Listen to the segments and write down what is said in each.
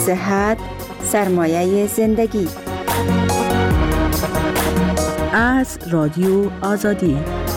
صحت سرمایه زندگی. از رادیو آزادی.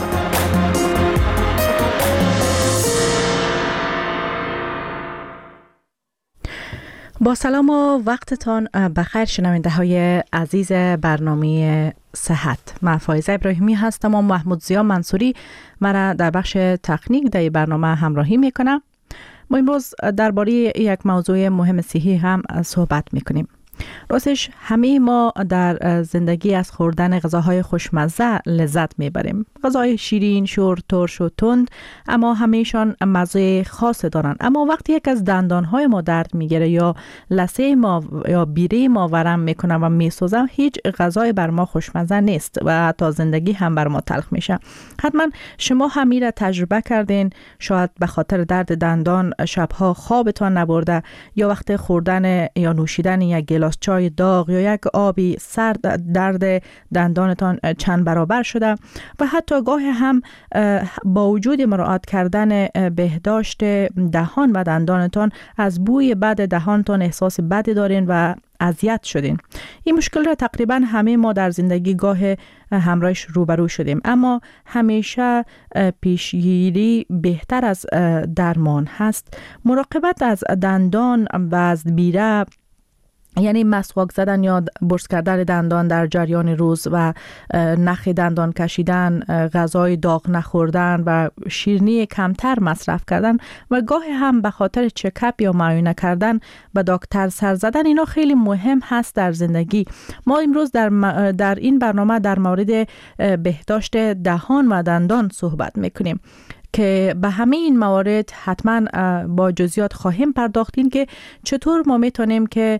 با سلام و وقتتان بخیر شنونده های عزیز برنامه صحت. من فایزه ابراهیمی هستم و محمود زیا منصوری مرا در بخش تکنیک در برنامه همراهی میکنم. ما امروز درباره یک موضوع مهم صحی هم صحبت میکنیم. راستش همه ما در زندگی از خوردن غذاهای خوشمزه لذت میبریم. غذاهای شیرین، شور، ترش و تند، اما همه‌شان مزه خاص دارند. اما وقتی یک از دندانهای ما درد میگیره یا لثه ما یا بیره ما ورم میکنه و میسوزه، هیچ غذای بر ما خوشمزه نیست و حتی زندگی هم بر ما تلخ میشه. حتما شما هم میره تجربه کردین. شاید به خاطر درد دندان شبها خوابتان نبرده یا وقت خوردن یا نوشیدن یک گلاس چای داغ یا یک آبی سرد درد دندانتان چند برابر شده و حتی گاهی هم با وجود مراعات کردن بهداشت دهان و دندانتان از بوی بد دهانتان احساس بدی دارین و اذیت شدین. این مشکل را تقریبا همه ما در زندگی گاه همراهش روبرو شدیم، اما همیشه پیشگیری بهتر از درمان هست. مراقبت از دندان و از بیره، یعنی مسواک زدن یا برس کردن دندان در جریان روز و نخ دندان کشیدن، غذای داغ نخوردن و شیرینی کمتر مصرف کردن و گاهی هم به خاطر چکاپ یا معاینه کردن به دکتر سر زدن، اینا خیلی مهم هست در زندگی. ما امروز در این برنامه در مورد بهداشت دهان و دندان صحبت میکنیم که به همه این موارد حتما با جزئیات خواهیم پرداختیم که چطور ما میتونیم که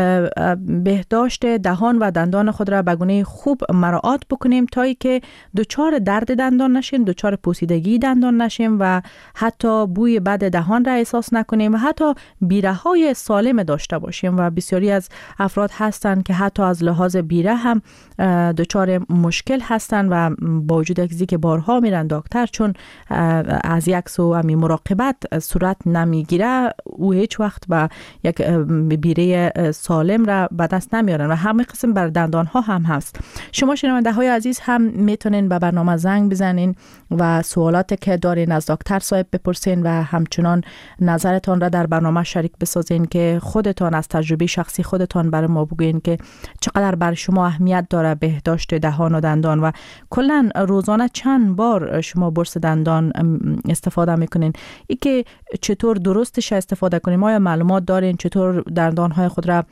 بهداشت دهان و دندان خود را به گونه خوب مراعات بکنیم تا ای که دچار درد دندان نشیم، دچار پوسیدگی دندان نشیم و حتی بوی بد دهان را احساس نکنیم و حتی بیره های سالم داشته باشیم. و بسیاری از افراد هستند که حتی از لحاظ بیره هم دچار مشکل هستند و با وجود اینکه که بارها میرن دکتر، چون از یک سو همی مراقبت صورت نمیگیره، او هیچ وقت با یک بیره سالم را به دست نمیارن و همه قسم بر دندان ها هم هست. شما شنونده های عزیز هم میتونین به برنامه زنگ بزنین و سوالاتی که دارین از دکتر صاحب بپرسین و همچنان نظرتان را در برنامه شریک بسازین که خودتان از تجربه شخصی خودتان برای ما بگوین که چقدر بر شما اهمیت داره بهداشت دهان و دندان و کلا روزانه چند بار شما برس دندان استفاده میکنین، ای که چطور درستش استفاده کنیم. آیا معلومات دارین چطور دندانهای خود را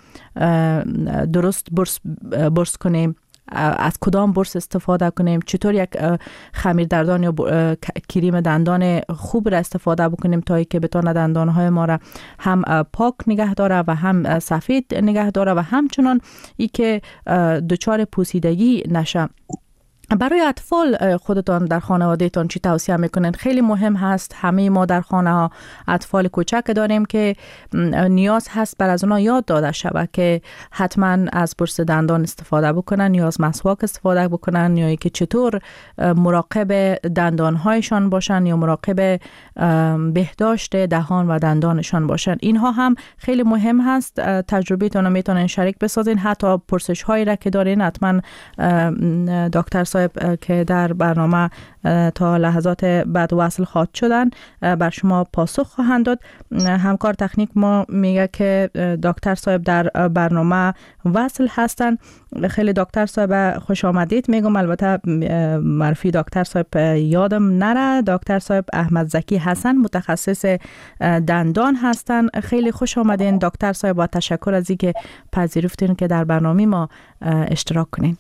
درست برس کنیم، از کدام برس استفاده کنیم، چطور یک خمیر دندان یا کریم دندان خوب را استفاده بکنیم تا که بتونه دندانهای ما را هم پاک نگه داره و هم سفید نگه داره و همچنان ای که دچار پوسیدگی نشه. برای اطفال خودتان در خانوادهتان چی توصیه میکنین؟ خیلی مهم هست. همه ما در خانه ها اطفال کوچک داریم که نیاز هست بر از اونا یاد داده شود که حتما از برس دندان استفاده بکنن یا از مسواک استفاده بکنن یا که چطور مراقب دندانهایشان باشن یا مراقب بهداشت دهان و دندانشان باشن. اینها هم خیلی مهم هست. تجربهتون رو میتونین شریک بسازین. حتی پرسش هایی را که دارین حتما دکتر صاحب که در برنامه تا لحظات بعد وصل خواهد شدن بر شما پاسخ خواهند داد. همکار تکنیک ما میگه که دکتر صاحب در برنامه وصل هستن. خیلی دکتر صاحب خوش آمدید میگم. البته معرفی دکتر صاحب یادم نره. دکتر صاحب احمد زکی حسن متخصص دندان هستن. خیلی خوش آمدین دکتر صاحب و تشکر از اینکه پذیرفتین که در برنامه ما اشتراک کنین.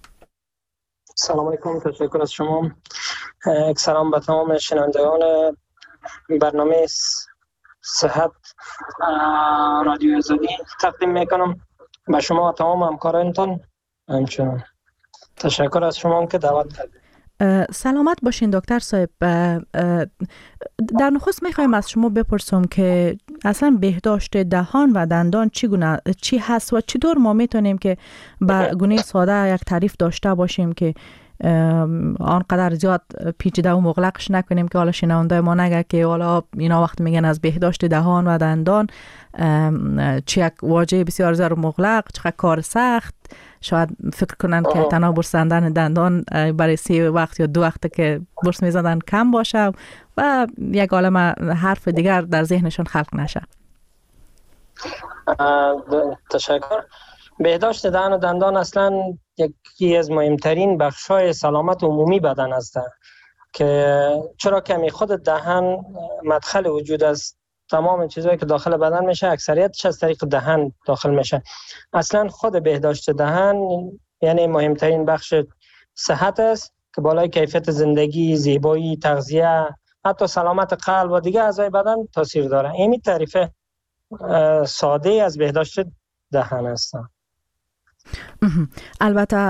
سلام علیکم، تشکر از شما. یک سلام به تمام شنوندگان برنامه صحت رادیو آزادی تقدیم میکنم. به شما و تمام همکارانتان همچنان تشکر از شما که دعوت کردید. سلامت باشین دکتر صاحب. در نخست میخوایم از شما بپرسم که اصلا بهداشت دهان و دندان چی هست و چطور ما میتونیم که به گونه ساده یک تعریف داشته باشیم که آنقدر زیاد پیچیده و مغلقش نکنیم که حالا شنونده ما نگه که حالا اینا وقت میگن از بهداشت دهان و دندان چه یک واژه بسیار زیاد مغلق، چقدر کار سخت، شاید فکر کنن که تنها برساندن دندان برای 3 وقت یا 2 وقت که برس میزدن کم باشه و یک عالم حرف دیگر در ذهنشون خلق نشه. تشکر. بهداشت دهان و دندان اصلا یکی از مهمترین بخش‌های سلامت عمومی بدن است که چرا که خود دهان مدخل وجود است. تمام چیزایی که داخل بدن میشه اکثریتش از طریق دهان داخل میشه. اصلا خود بهداشت دهان یعنی مهمترین بخش صحت است که بالای کیفیت زندگی، زیبایی، تغذیه، حتی سلامت قلب و دیگه اعضای بدن تاثیر داره. این تعریف ساده از بهداشت دهان است. البته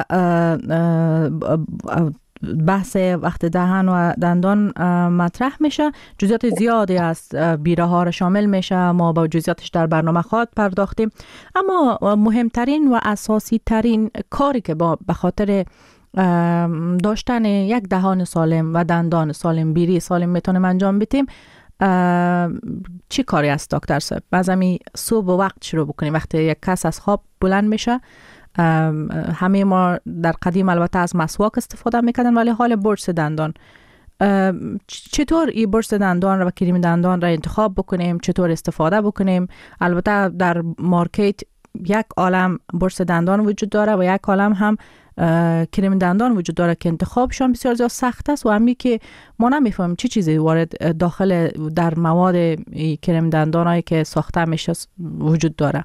بحث وقت دهان و دندان مطرح میشه، جزئیات زیادی از بیره ها را شامل میشه، ما با جزئیاتش در برنامه خواهد پرداختیم، اما مهمترین و اساسی ترین کاری که به خاطر داشتن یک دهان سالم و دندان سالم، بیری سالم میتونیم انجام بدیم چی کاری است دکتر صاحب؟ از همین صبح وقت شروع بکنیم. وقتی یک کس از خواب بلند میشه، همه ما در قدیم البته از مسواک استفاده میکردن، ولی حال برس دندان، چطور این برس دندان و کریم دندان را انتخاب بکنیم، چطور استفاده بکنیم؟ البته در مارکت یک عالم برس دندان وجود داره و یک عالم هم کریم دندان وجود داره که انتخابشون بسیار زیاد سخت است و همی که ما نمیفهمیم چی چیزی وارد داخل در مواد کریم دندان هایی که ساخته میشه وجود داره.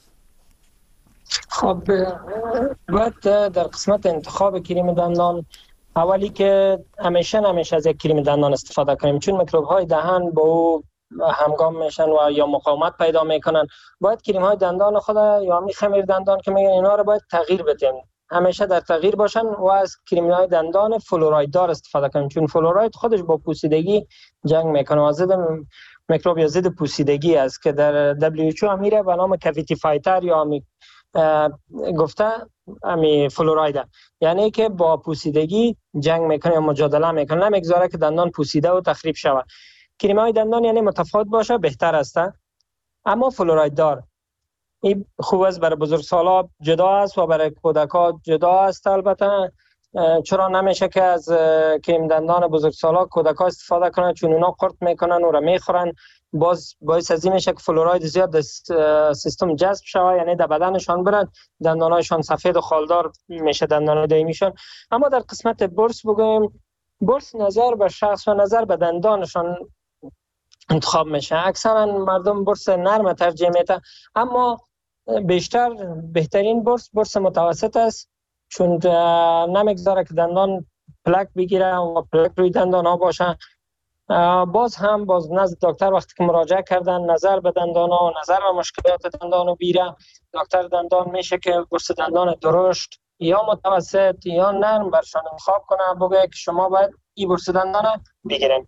خب باید در قسمت انتخاب کریم دندان اولی که همیشه از یک کریم دندان استفاده کنیم، چون میکروب های دهان با او همگام میشن و یا مقاومت پیدا میکنن. باید کریم های دندان خود یا می خمیر دندان که میگن اینا رو باید تغییر بدیم، همیشه در تغییر باشن و از کریم های دندان فلوراید دار استفاده کنیم، چون فلوراید خودش با پوسیدگی جنگ میکنه و ضد میکروب یا ضد پوسیدگی است که در WHO هم میره به نام کاویتی فایتر یا گفته امی فلوراید، یعنی که با پوسیدگی جنگ میکنه یا مجادله میکنه، نمیگذاره که دندان پوسیده و تخریب شود. کریم های دندان یعنی متفاوت باشه بهتر است، اما فلوراید دار. این خوب است برای بزرگسالا جدا است و برای کودکان جدا است. البته چرا نمیشه که از کریم دندان بزرگسالا کودکان استفاده کنن، چون اونا قرط میکنن و را میخورن، باعث از این میشه که فلوراید زیاد در سیستم جذب شود، یعنی در بدنشان برن، دندانایشان سفید و خالدار میشه، دندانای دایمیشان. اما در قسمت برس بگویم، برس نظر به شخص و نظر به دندانشان انتخاب میشه. اکثرا مردم برس نرم ترجیح میدن، اما بهترین برس متوسط است، چون نمیگذاره که دندان پلک بگیره و پلک روی دندان ها باشه. باز نزد دکتر وقتی که مراجعه کردن نظر به دندان ها و نظر به مشکلات دندان و بیره، دکتر دندان میشه که برس دندان درشت یا متوسط یا نرم برشان انتخاب کنه، بگه که شما باید این برس دندان بگیریم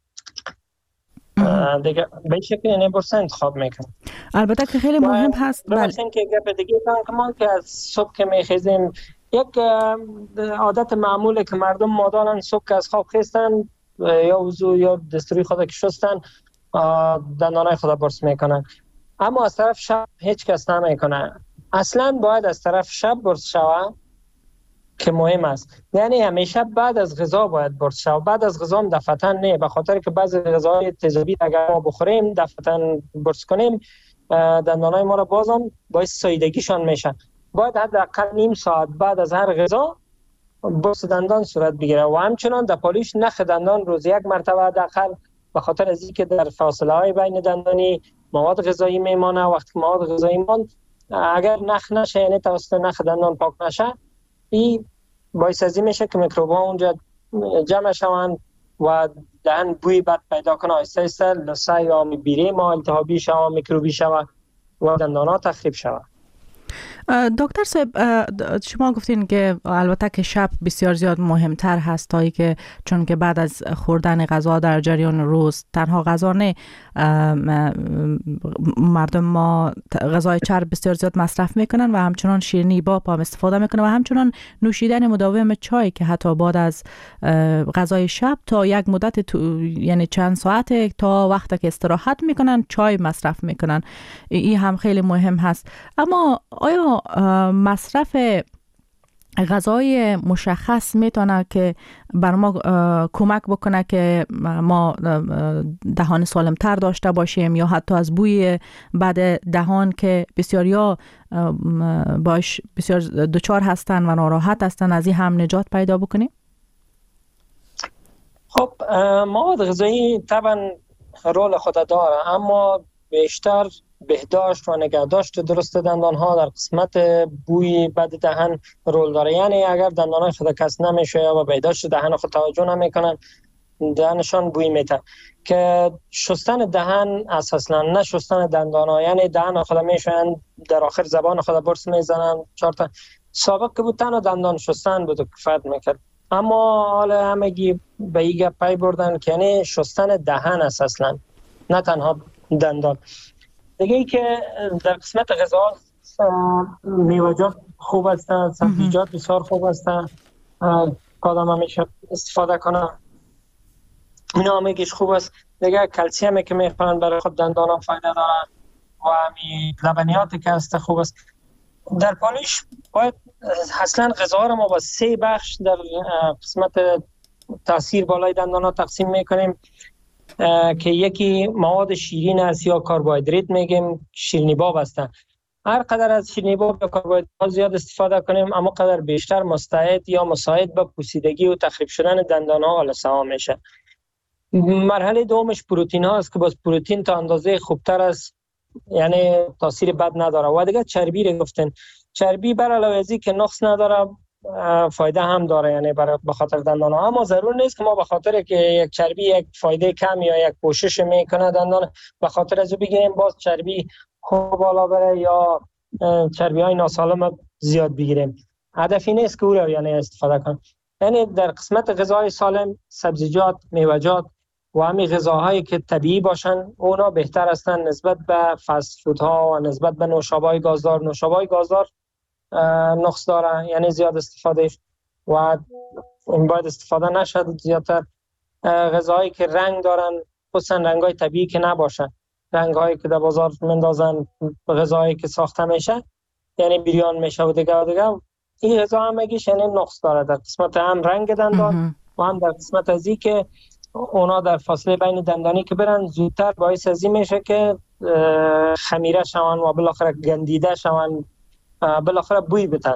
دیگه، به این شکل این برس انتخاب میکنه. البته که خیلی مهم هست. بله که گپ دیگه ما که از صبح که میخیزیم، یک عادت معموله که مردم مادارن صبح که از خواب خیستن یا وضو یا دستوری خود که شستن دندانای خود برس میکنن، اما از طرف شب هیچ کس نمیکنه. اصلا باید از طرف شب برس شود که مهم است، یعنی همیشه بعد از غذا باید برس شود. بعد از غذا هم دفعتاً نه، به خاطر که بعضی غذاهای تیزابی اگر ما بخوریم دفعتاً برس کنیم دندانای ما را بازم باعث ساییدگیشان میشه. باید حداقل نیم ساعت بعد از هر غذا برس دندان صورت بگیره و همچنان در پالیش نخ دندان روز یک مرتبه حداقل، به خاطر از اینکه در فاصله های بین دندانی مواد غذایی میمانه. وقتی مواد غذایی ماند اگر نخ نشه، یعنی توسط نخ دندان پاک نشه، این باعث از این میشه که میکروب ها اونجا جمع شوند و دهن بوی بد پیدا کنه، آهسته آهسته لثه یا بیره ما التهابی شود، میکروبی شود و دندان ها تخریب شود. دکتر صاحب، شما گفتین که البته که شب بسیار زیاد مهمتر هست تا که چون که بعد از خوردن غذا در جریان روز تنها غذا نه، مردم ما غذای چرب بسیار زیاد مصرف میکنن و همچنان شیرینی باب هم استفاده میکنن و همچنان نوشیدن مداوم چای که حتی بعد از غذای شب تا یک مدت یعنی چند ساعت تا وقتی که استراحت میکنن چای مصرف میکنن. این هم خیلی مهم هست. اما آیا مصرف غذای مشخص میتونه که بر ما کمک بکنه که ما دهان سالم تر داشته باشیم یا حتی از بوی بد دهان که بسیاریا باش بسیار دچار هستن و ناراحت هستن از این هم نجات پیدا بکنیم؟ خب مواد غذایی طبعا رول خود داره، اما بیشتر بهداشت و نگهداشت درست دندان ها در قسمت بوی بد دهن رول داره. یعنی اگر دندان های خود کس نمیشه یا به بهداشت دهن خود توجه نمیکنن، دهنشان بوی میته. که شستن دهن اساسا نه شستن دندان ها، یعنی دهن خود میشن در آخر زبان خود برس میزنن. سابق که بود تنها دندان شستن بود و کفایت میکرد، اما حالا همگی به این پی بردن که یعنی شستن دهن اساسا نه تنها دندان. دیگه ای که در قسمت غذا میوه‌جات خوب هستن، سبزیجات بسیار خوب هستن، آدم همیشه استفاده کنه، اینا همگیش خوب است. دیگه کلسیمی که میخورن برای خود دندان ها فایده داره و همین لبنیاتی که هست خوب است. در پالیش باید اصلا غذا رو ما با 3 بخش در قسمت تاثیر بالای دندان ها تقسیم میکنیم که یکی مواد شیرین است یا کربوهیدرات میگیم، شیرینی باب هستن. هر قدر از شیرینی باب یا کربوهیدرات زیاد استفاده کنیم اما قدر بیشتر مستعد یا مساعد به پوسیدگی و تخریب شدن دندان ها حالسوا میشه. مرحله دومش پروتئین ها است که باز پروتئین تا اندازه خوبتر است، یعنی تاثیر بد نداره. و دیگه چربی رو گفتن، چربی بر علاوه از که نقص نداره فایده هم داره، یعنی به خاطر دندان ها. اما ضرور نیست که ما به خاطر که یک چربی یک فایده کم یا یک پوشش میکنه دندان به خاطر از بگیریم باز چربی خوب بالا بره یا چربی های ناسالم زیاد بگیریم. هدفی نیست که او رو یعنی استفاده کنیم. یعنی در قسمت غذای سالم سبزیجات، میوه‌جات و همین غذاهایی که طبیعی باشن اونا بهتر هستن نسبت به فست فودها و نسبت به نوشابه‌های گازدار. نوشابه‌های گازدار نقص داره، یعنی زیاد استفاده و این باید استفاده نشد زیادتر. غذاهایی که رنگ دارن خصوصا رنگ‌های طبیعی که نباشن، رنگ‌هایی که در بازار مندازن، غذاهایی که ساخته میشه یعنی بریان میشه و دیگه این غذا هم میگیش یعنی نقص داره در قسمت هم رنگ دندان و هم در قسمت ازی که اونا در فاصله بین دندانی که برن زودتر باعث ازی میشه که خمیره شون و بالاخره گندیده شون، بالاخره بوی بتن.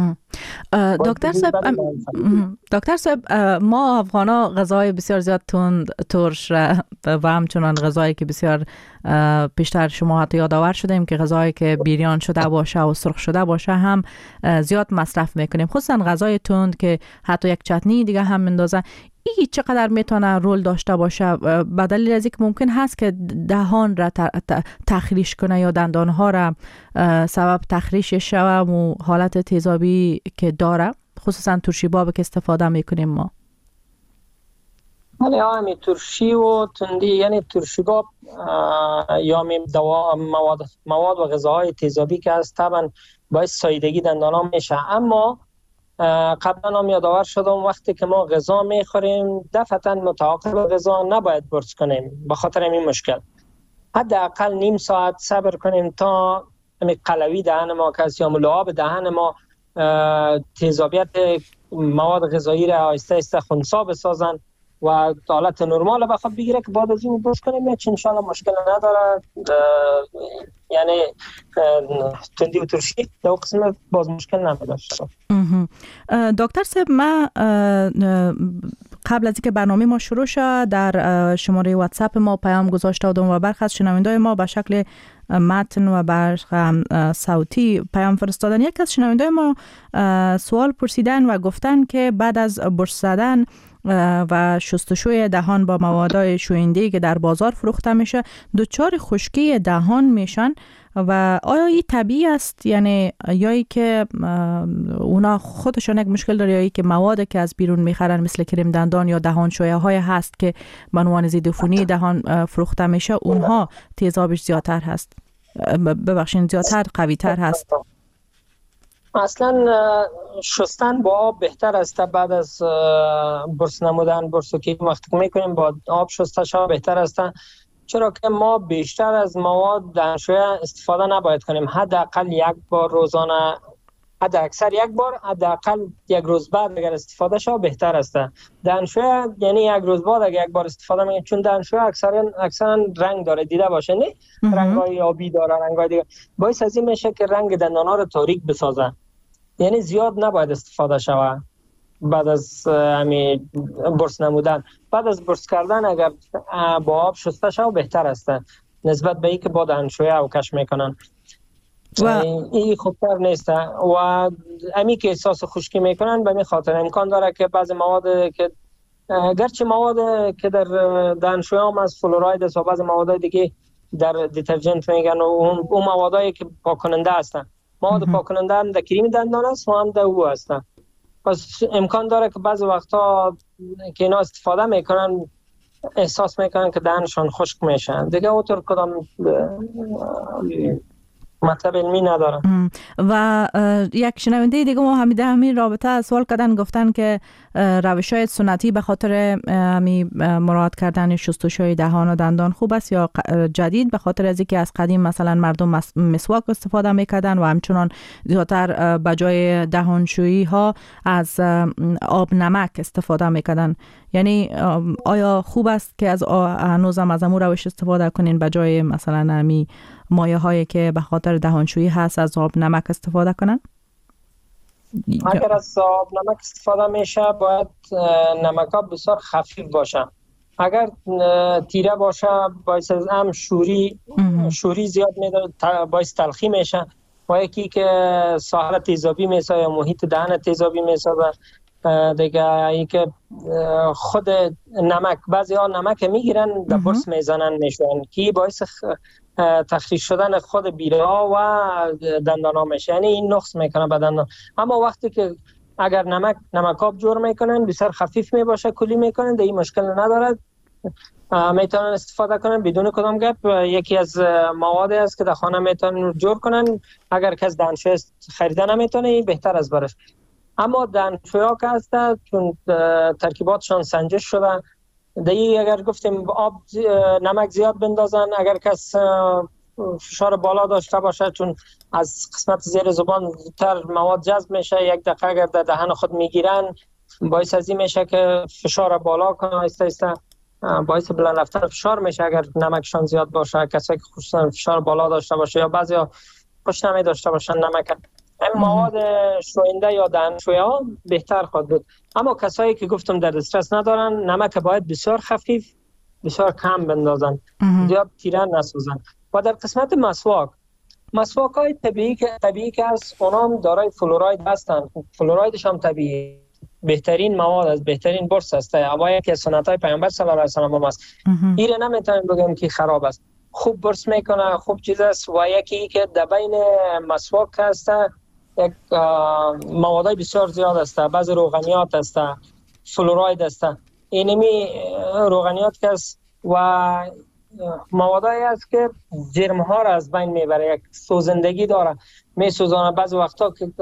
دکتر صاحب ما افغانا غذای بسیار زیاد تند، ترش و همچنان غذایی که بسیار پیشتر شما حتی یادآور شدیم که غذایی که بیریان شده باشه و سرخ شده باشه هم زیاد مصرف میکنیم، خصوصا غذای تند که حتی یک چتنی دیگه هم مندازه. این چقدر میتونه رول داشته باشه به دلیل از اینکه ممکن هست که دهان را تخریش کنه یا دندان ها را سبب تخریشش شود و حالت تیزابی که داره، خصوصا ترشی باب که استفاده میکنیم ما. ولی همین ترشی و تندی یعنی ترشی باب یا مواد و غذاهای تیزابی که هست طبعا باعث ساییدگی دندان ها میشه. اما قبلا هم یادآور شدم وقتی که ما غذا میخوریم دفعتا متعاقب غذا نباید برس کنیم به خاطر این مشکل. حداقل نیم ساعت صبر کنیم تا قلوی دهن ما که یا ملعاب دهن ما تیزابیت مواد غذایی را آهسته آهسته خنثی بسازن و حالت نرمال بخواد بگیره که بعد از این برس کنیم ان شاء الله مشکل نداره. یعنی تندی و ترشی در قسمت باز مشکل نداشته. دکتر صاحب ما قبل از اینکه برنامه ما شروع شد در شماره واتساپ ما پیام گذاشته بودم و برخی از شنونده‌های ما به شکل متن و برخی صوتی پیام فرستادن. یک از شنونده‌های ما سوال پرسیدن و گفتن که بعد از برس زدن و شستشوی دهان با موادهای شوینده که در بازار فروخته میشه دچار خشکی دهان میشن و آیا این طبیعی است یعنی یا که اونا خودشون یک مشکل داره یا که موادی که از بیرون میخرن مثل کریم دندان یا دهانشویه های هست که به عنوان ضد عفونی دهان فروخته میشه اونها تیزابش زیادتر هست زیادتر قوی تر هست؟ اصلا شستن با آب بهتر است. بعد از برس نمودن برس که وقتی میکنیم با آب شستش ها بهتر است، چرا که ما بیشتر از مواد دهانشویه استفاده نباید کنیم. حداقل یک بار روزانه، حد اکثر یک بار، حداقل یک روز بعد اگر استفاده شه بهتر است. دهانشویه یعنی یک روز بعد اگر یک بار استفاده میکنیم، چون دهانشویه اکثرا رنگ داره، دیده باشه نه رنگای آبی داره، رنگای دیگه، باعث از این میشه که رنگ دندانا رو تاریک بسازه. یعنی زیاد نباید استفاده شوه بعد از همین برس نمودن. بعد از برس کردن اگر با آب شسته شوه بهتر است نسبت به اینکه با دهانشویه او کش میکنن. این خوبتر نیست و امی که احساس خشکی میکنن به می خاطر امکان داره که بعضی مواد که گرچه مواد که در دهانشویه هم از فلوراید است و بعضی مواد دیگه در دیترجنت میگن و اون موادایی که پاک کننده هستن، مواد پاک کننده هم در کریم دندان است و هم در او هستن. پس امکان داره که بعضی وقتا که اینا استفاده میکنن احساس میکنن که دهنشان خشک میشن دیگه، اونطور کدام مطلب علمی نداره. و یک شنونده دیگه ما همین رابطه سوال کردن، گفتن که روش‌های سنتی به خاطر مراعات کردن شستشوی دهان و دندان خوب است یا جدید به خاطر از اینکه از قدیم مثلا مردم مسواک استفاده میکردن و همچنان زیادتر به جای دهانشویی ها از آب نمک استفاده میکردن؟ یعنی آیا خوب است که از هنوزم از امور روش استفاده کنین به جای مثلا امی مایه هایی که به خاطر دهانشویی هست از آب نمک استفاده کنن؟ اگر از آب نمک استفاده میشه باید نمک ها بسیار خفیف باشه. اگر تیره باشه باعث هم شوری زیاد میده، باعث تلخی میشه و یکی که ساحل تیزابی میسه یا محیط دهن تیزابی میسه دیگه. ای که خود نمک، بعضی ها نمک میگیرن در برس میزنن میشون که باعث تخریش شدن خود بیره ها و دندان ها میشه، یعنی این نقص میکنه به دندان. اما وقتی که اگر نمک آب جور میکنن بسیار خفیف میباشه، کلی میکنن، دیگه مشکل ندارد، میتونن استفاده کنن بدون کدام گپ. یکی از موادی است که در خانه میتونن جور کنن، اگر کس دهانشویه خریده نمیتونه بهتر از برش. اما دهانشویه ها که هست چون ترکیباتشان سنجش شده، دیگه اگر گفتیم آب نمک زیاد بندازن، اگر کس فشار بالا داشته باشه چون از قسمت زیر زبان زودتر مواد جذب میشه، یک دقیقه اگر در دهن خود میگیرن باعث از این میشه که فشار بالا کنه، آهسته آهسته باعث بلند رفتن فشار میشه. اگر نمکشان زیاد باشه، کسایی که خصوصا فشار بالا داشته باشه یا بعضیا خوش نمی داشته باشن نمک، این مواد شوینده یا دهانشویه ها بهتر خواهد بود. اما کسایی که گفتم در دسترس ندارن، نمک باید بسیار خفیف، بسیار کم بندازن، زیاد تیره نسازن. و در قسمت مسواک های طبیعی که هست، اونا هم دارای فلوراید هستن. فلورایدش هم طبیعی، بهترین مواد از بهترین برس است. اما یکی از سنت های پیامبر صلی الله علیه و سلم است. این نمیتونیم بگیم که خراب است، خوب برس میکنه، خوب چیز است. و یکی که در بین مسواک هست یک مواد بسیار زیاد است، بعض روغنیات است، فلوراید است. اینمی روغنیات که است و موادایی است که جرم ها را از بین میبره، یک سوزندگی داره، میسوزانه. بعضی وقتا که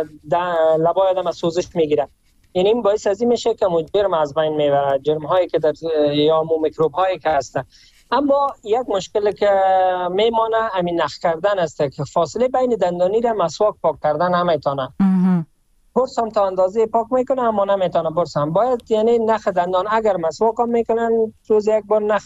لبای آدم سوزش میگیره، یعنی این باعث از این میشه که جرم از بین میبره، جرم هایی که در یا میکروب هایی که هستن. اما یک مشکل که میمانه همین نخ کردن است که فاصله بین دندانی را مسواک پاک کردن نمیتونه. برس هم تا اندازه پاک میکنه اما نمیتونه برس هم. باید یعنی نخ دندان اگر مسواک هم میکنن روز یک بار نخ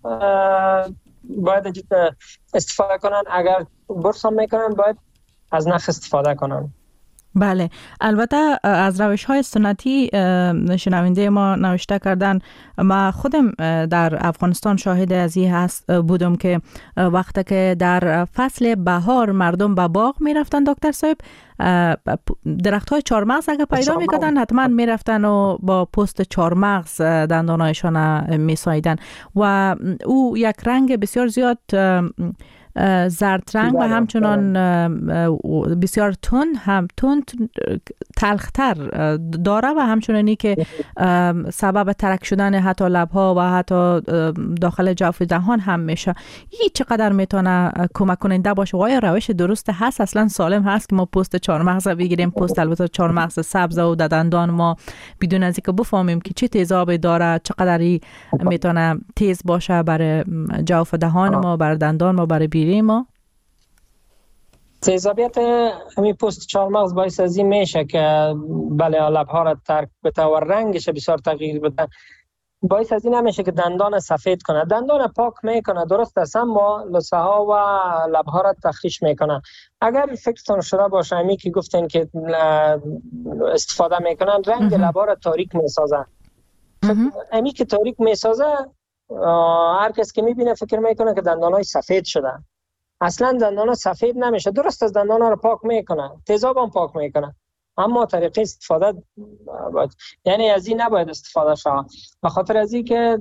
باید استفاده کنن، اگر برس هم میکنن باید از نخ استفاده کنن. بله، البته از روش های سنتی شنونده ما نوشته کردن. ما خودم در افغانستان شاهد از این هست بودم که وقتی که در فصل بهار مردم به باغ می رفتن دکتر صاحب، درخت های چارمغز اگه پیدا می کردن حتما می رفتن و با پوست چارمغز دندانایشان می ساییدن و او یک رنگ بسیار زیاد زرد رنگ و همچنان بسیار تند تلختر داره و همچنانی که سبب ترک شدن حتی لبها و حتی داخل جوف دهان هم میشه. این چقدر میتونه کمک کننده باشه و آیا روش درست هست؟ اصلا سالم هست که ما پوست چارمغز بگیریم؟ پوست البته چارمغز سبز و دندان ما بدون از اینکه بفهمیم که چه تیزابی داره، چقدر میتونه تیز باشه برای جوف دهان ما، برای دندان ما، برای بیری ما. تیزابیت همین پوست چارمغز باعث از این میشه که بله لبها را ترک بده و رنگش بسیار تغییر بده. باعث از این نمیشه که دندان سفید کنه، دندان پاک میکنه درست است، اما لثه ها و لبها را تخریش میکنه. اگر فکرتون شده باشه همی که گفتن که استفاده میکنن رنگ لبها را تاریک میسازن. همی که تاریک میسازه هر کس که میبینه فکر میکنه که دندان های سفید شده. اصلا دندان ها سفید نمیشه، درست از دندان ها رو پاک میکنه، تیزاب هم پاک میکنه، اما طریقه استفاده یعنی از این نباید استفاده شود. به خاطر از این که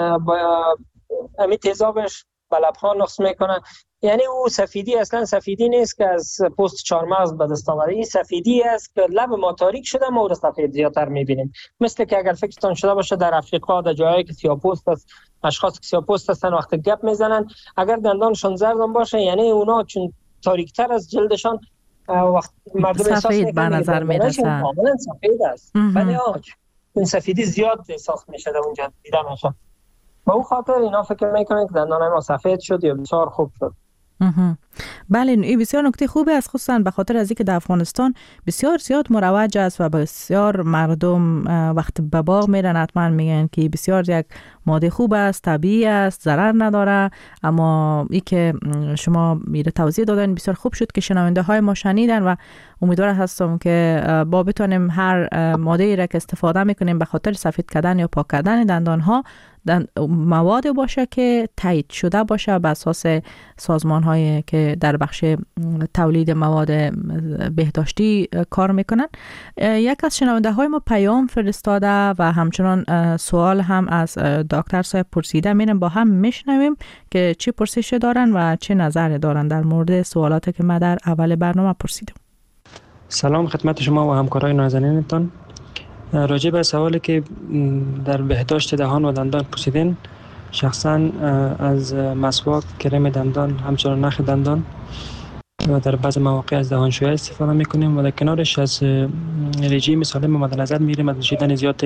همین تیزابش به لبها نقص میکنه. یعنی او سفیدی اصلا سفیدی نیست که از پوست چارمغز به دست آمده، این سفیدی است که لب ما تاریک شده ما رو سفید زیادتر میبینیم. مثل که اگر فکرتون شده باشه در افریقا در جایی که سیاه‌پوست است، اشخاص که سیاه‌پوست هستن وقتی گپ میزنن اگر دندانشون زرد باشه یعنی اونا چون تاریکتر از جلدشان وقت مردم سفید به نظر میرسه، کاملا سفید است. ولی این سفیدی زیاد احساس میشه در اونجا دیده میشه. با اون خاطر اینا فکر میکنن که دندان ما سفید شد یا بسیار خوب شد. بله، این بسیار نکته خوبه است، خصوصا به خاطر از اینکه در افغانستان بسیار زیاد مروج است و بسیار مردم وقت به باغ میرن حتما میگن که بسیار یک ماده خوب است، طبیعی است، ضرر نداره. اما این که شما میره توضیح دادن بسیار خوب شد که شنونده های ما شنیدن و امیدوار هستم که با بتونیم هر ماده ای را که استفاده میکنیم به خاطر سفید کردن یا پاک کردن دندان ها مواد باشه که تایید شده باشه بر اساس سازمان هایی که در بخش تولید مواد بهداشتی کار میکنن. یک از شنونده های ما پیام فرستاده و همچنان سوال هم از دکتر صاحب پرسیده. میرم با هم میشنویم که چی پرسش دارن و چه نظر دارن در مورد سوالاتی که ما در اول برنامه پرسیدم. سلام خدمت شما و همکارای نازنینتان. راجع به سوالی که در بهداشت دهان و دندان پرسیدین، شخصا از مسواک، کرم دندان، همچنان نخ دندان و در بعض مواقع از دهانشویی استفاده میکنیم و در کنارش از رژیم سالم مد نظر میگیریم از نوشیدن زیاد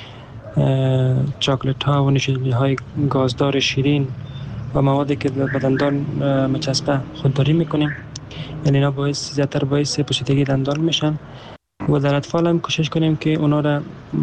چاکلت ها و نوشیدنی های گازدار شیرین و موادی که به دندان مچسبه خودداری میکنیم. یعنی اینا زیادتر باعث پوسیدگی دندان میشن و در اطفال هم کوشش کنیم که اونا را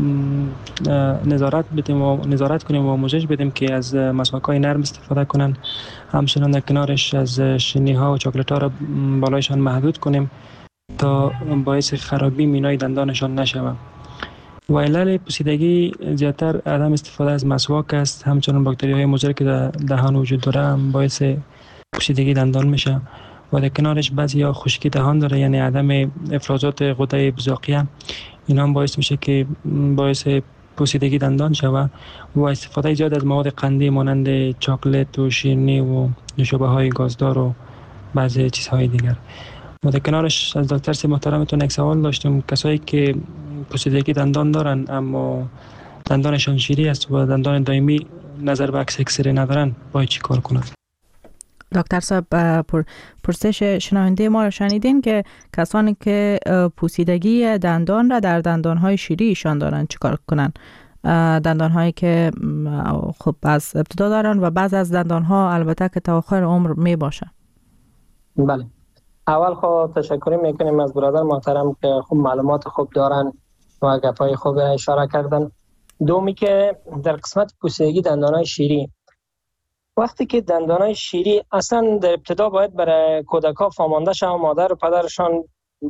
نظارت کنیم و آموزش بدیم که از مسواک‌های نرم استفاده کنن. همچنان در کنارش از شیرینی ها و چاکلت ها را بالایشان محدود کنیم تا باعث خرابی مینای دندانشان نشود. و علل پوسیدگی زیادتر عدم استفاده از مسواک است. همچنان باکتری های مضر که در دهان وجود داره هم باعث پوسیدگی دندان میشه و در کنارش بعضیا خشکی دهان داره، یعنی عدم افرازات غده بزاقیه. اینا هم باعث میشه که باعث پوسیدگی دندان شود و استفاده زیاد از مواد قندی مانند چاکلت و شیرینی و نوشابه های گازدار و بعضی چیزهای دیگر. و در کنارش از دکتر سی محترمتون یک سوال داشتم، کسایی که پوسیدگی دندان دارن اما دندانشان شیری است و دندان دائمی نظر به عکس اکسری ندارن باید چی کار کنند؟ دکتر صاحب پرسش شنونده ما را شنیدین که کسانی که پوسیدگی دندان را در دندانهای شیری ایشان دارن چیکار کنن؟ دندانهایی که خب از ابتدا دارن و بعض از دندانها البته که تا آخر عمر می باشه. بله، اول خب تشکر میکنیم از برادر محترم که خوب معلومات خوب دارن و گپای خوب اشاره کردن. دومی که در قسمت پوسیدگی دندانهای شیری، وقتی که دندانای شیری اصلا در ابتدا باید برای کودک‌ها فهمانده شود، مادر و پدرشان باید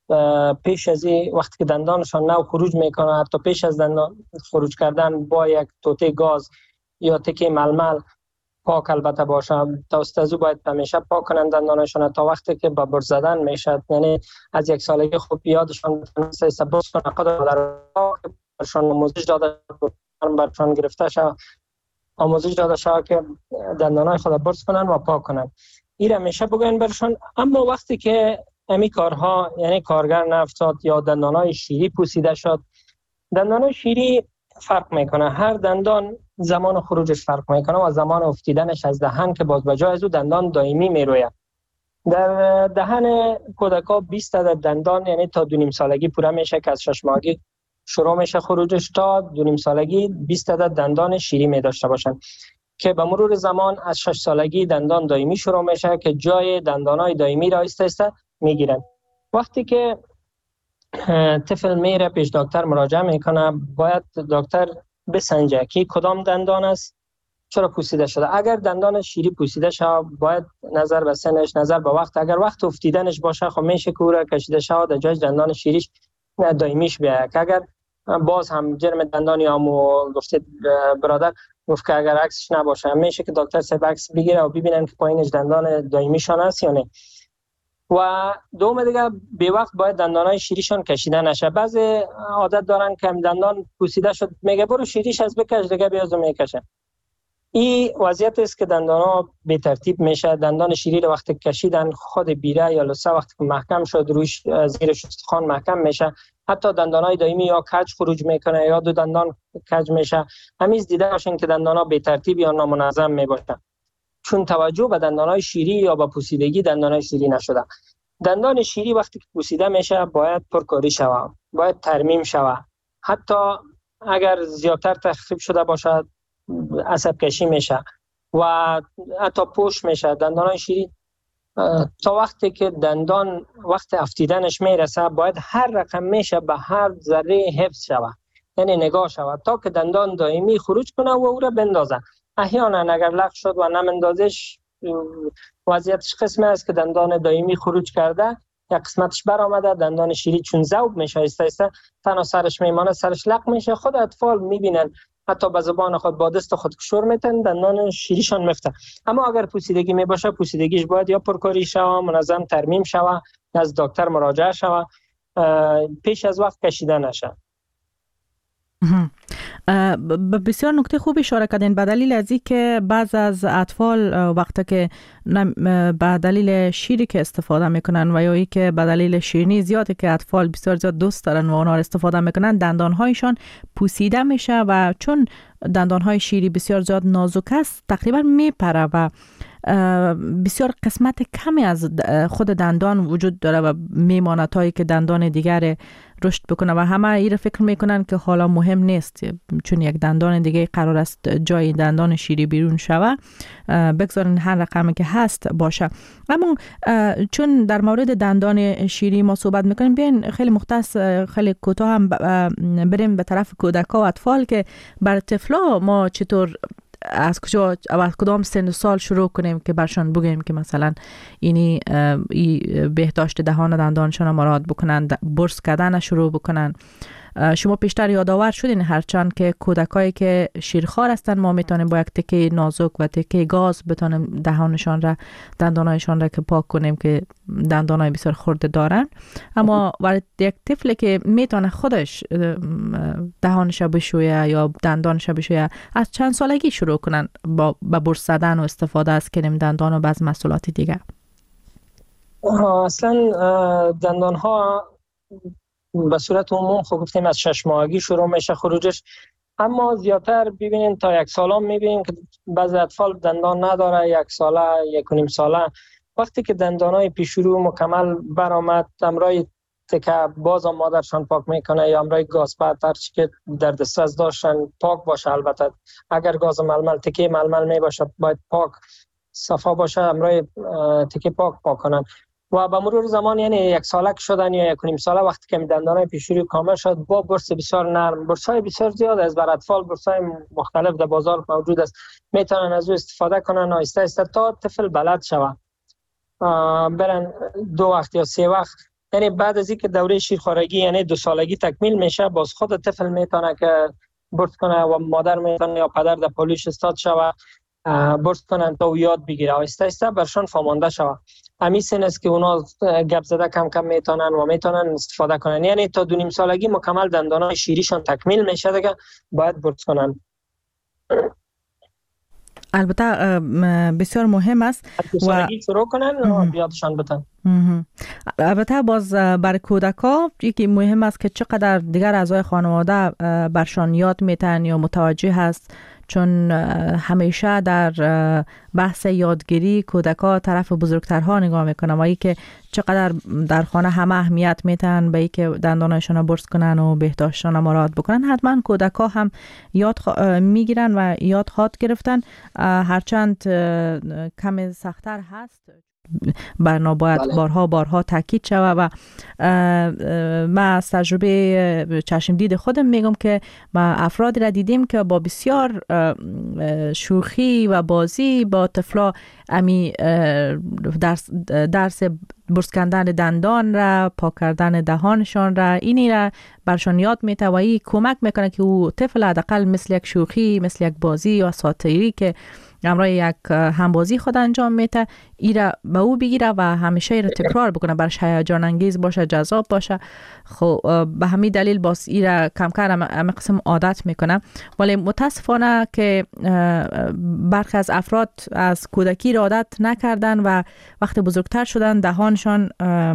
پیش از این وقتی که دندانشان نو خروج میکنه، حتی پیش از دندان خروج کردن با یک توته گاز یا تکه ململ پاک البته باشه. توسط از او باید همیشه پاک کنن دندانشان تا وقتی که به برس زدن میشه، یعنی از یک سالگی خوب یادشان بتونسته برس کنه، خود برشان آموزش داده برشان گرفته شد، آموزش داده شد که دندانای خود برس کنن و پاک کنن. این همیشه بگوین برشان. اما وقتی که امی کارها یعنی کارگر نفتاد یا دندانای شیری پوسیده شد، دندانای شیری فرق میکنه. هر دندان زمان خروجش فرق میکنه و زمان افتیدنش از دهن که باز بجای از او دندان دائمی میروید. در دهن کودکا 20 عدد دندان یعنی تا 2.5 سالگی پوره میشه که از 6 ماهگی شروع میشه خروجش تا 2.5 سالگی 20 عدد دندان شیری می داشته باشن که به مرور زمان از 6 سالگی دندان دائمی شروع میشه که جای دندانای دائمی را آهسته میگیرن. وقتی که طفل میره پیش دکتر مراجعه میکنه، باید دکتر بسنجه که کدام دندان است چرا پوسیده شده. اگر دندان شیری پوسیده شده باید نظر به سنش، نظر به وقت، اگر وقت افتیدنش باشه خب میشه که او را کشیده شده در جای دندان شیریش دائمیش بیاید. که اگر باز هم جرم دندان یا گفته برادر گفت که اگر عکسش نباشه میشه که دکتر سه عکس بگیره و ببینن که پایینش دندان دائمیشان است یا نه. و دوم دیگه به وقت باید دندانای شیریشان کشیده نشه. بعضی عادت دارن که دندان پوسیده شد میگه برو شیریش از بکش دیگه بیازو میکشه. این وضعیت است که دندانا به ترتیب میشه. دندان شیری رو وقتی کشیدن خود بیره یا لثه وقتی که محکم شد روش زیرش استخوان محکم میشه، حتی دندانای دائمی یا کج خروج میکنه یا دو دندان کج میشه. همیز دیده باشین که دندانا به ترتیب یا نامنظم میباشن چون توجه به دندانای شیری یا به پوسیدگی دندانای شیری نشده. دندان شیری وقتی که پوسیده میشه باید پرکاری شود، باید ترمیم شود. حتی اگر زیادتر تخریب شده باشد عصب کشی میشه و حتی پوش میشه. دندانای شیری تا وقتی که دندان وقت افتیدنش میرسه باید هر رقم میشه به هر ذره حفظ شود، یعنی نگاه شود تا که دندان دائمی خروج کنه و او را بندازه. احیانا اگر لغ شد و نمندازش وضعیتش قسمی است که دندان دائمی خروج کرده یا قسمتش برآمده، دندان شیری چون ذوب میشه ایسته تنها سرش میمانه، سرش لغ میشه. خود اطفال میبینن حتی به زبان خود با دست خود کشور میتن دندان شیریشان میفته. اما اگر پوسیدگی میباشه پوسیدگیش باید یا پرکاری شوه، منظم ترمیم شوه، از دکتر مراجعه شوه، پیش از وقت کشیده نشه. بسیار نکته خوب اشاره کردین. به دلیل از این که بعض از اطفال وقتی که به دلیل شیری که استفاده میکنن و یا ای که به دلیل شیرینی زیادی که اطفال بسیار زیاد دوست دارن و آنها را استفاده میکنن، دندانهایشان پوسیده میشه و چون دندانهای شیری بسیار زیاد نازک است تقریبا میپره و بسیار قسمت کمی از خود دندان وجود داره و میماند تا که دندان دیگر رشد بکنه و همه این فکر میکنن که حالا مهم نیست چون یک دندان دیگه قرار است جای دندان شیری بیرون شوه، بگذارین هر رقمی که هست باشه. اما چون در مورد دندان شیری ما صحبت میکنیم، بیاین خیلی مختص خیلی کوتاه هم بریم به طرف کودکا و اطفال که بر طفلا ما چطور از کجا و کدام سن سال شروع کنیم که برشان بگیم که مثلا اینی بهداشت دهان دندانشان مراعات بکنن، برس کردن شروع بکنن. شما پیشتر یادآور شدین هرچند که کودکایی که شیرخوار هستن ما میتونیم با یک تکه نازک و تکه گاز بتونیم دهانشان را، دندانایشان را که پاک کنیم که دندانای بسیار خرد دارن. اما ولی یک طفلی که میتونه خودش دهانش بشویه یا دندانش بشویه، از چند سالگی شروع کنن با برس زدن و استفاده از کریم دندان و بعض محصولات دیگه؟ اصلا دندان ها به صورت عموم خب گفتیم از 6 ماهگی شروع میشه خروجش، اما زیادتر ببینین تا 1 سال هم میبینین که بعضی اطفال دندان نداره، 1 ساله 1.5 ساله. وقتی که دندانای پیشرو مکمل برآمد، امرای تکه باز مادرشان پاک میکنه یا امرای گاز پد هرچی که در دسترس داشتن پاک باشه. البته اگر گاز ململ تکه ململ میباشه باید پاک صفا باشه، امرای تکه پاک کنن. و به مرور زمان یعنی 1 سالک شدن یا 1.5 ساله وقتی که دندانای پیشروی کامل شد با برس بسیار نرم، برس‌های بسیار زیاد از بر اطفال، برس‌های مختلف در بازار موجود است، میتونن از او استفاده کنن آهسته آهسته تا طفل بلد شود. برن 2 وقت یا 3 وقت یعنی بعد از اینکه دوره شیرخوارگی یعنی 2 سالگی تکمیل میشه، باز خود طفل میتونه که برس کنه و مادر میتونه یا پدر در پالوش استاد شوه برس کنن تا او یاد بگیره، آهسته آهسته برشان فهمانده شوه. همین سن است که اونا گپ زده کم کم میتونن و میتونن استفاده کنن. یعنی تا 2.5 سالگی مکمل دندانای شیریشان تکمیل میشه دیگه باید برس کنن. البته بسیار مهم است و شروع کنن و بیادشان بتن. البته باز بر کودک‌ها یکی مهم است که چقدر دیگر اعضای خانواده برشان یاد میتن یا متوجه هست، چون همیشه در بحث یادگیری کودک‌ها طرف بزرگترها نگاه میکنن و ای که چقدر در خانه همه اهمیت میتن به ای که دندانشون رو برس کنن و بهداشتشون رو مراعات بکنن. حتما کودک‌ها هم یاد میگیرن و یاد خواهد گرفتن، هرچند کم سخت‌تر هست. برنا باید بارها تاکید شود و من از تجربه چشم دید خودم میگم که ما افرادی را دیدیم که با بسیار شوخی و بازی با طفلا امی درس برس کردن دندان را، پاک کردن دهانشان را، اینی را برشان یاد میته و این کمک میکنه که او طفل حداقل مثل یک شوخی، مثل یک بازی یا ساتیری که همراه یک همبازی خود انجام میته ایره به او بگیره و همیشه ایره تکرار بکنه، برش هیجان انگیز باشه، جذاب باشه. خب به همین دلیل باز ایره کم کم همه قسم عادت میکنه. ولی متاسفانه که برخی از افراد از کودکی را عادت نکردن و وقتی بزرگتر شدن دهانشان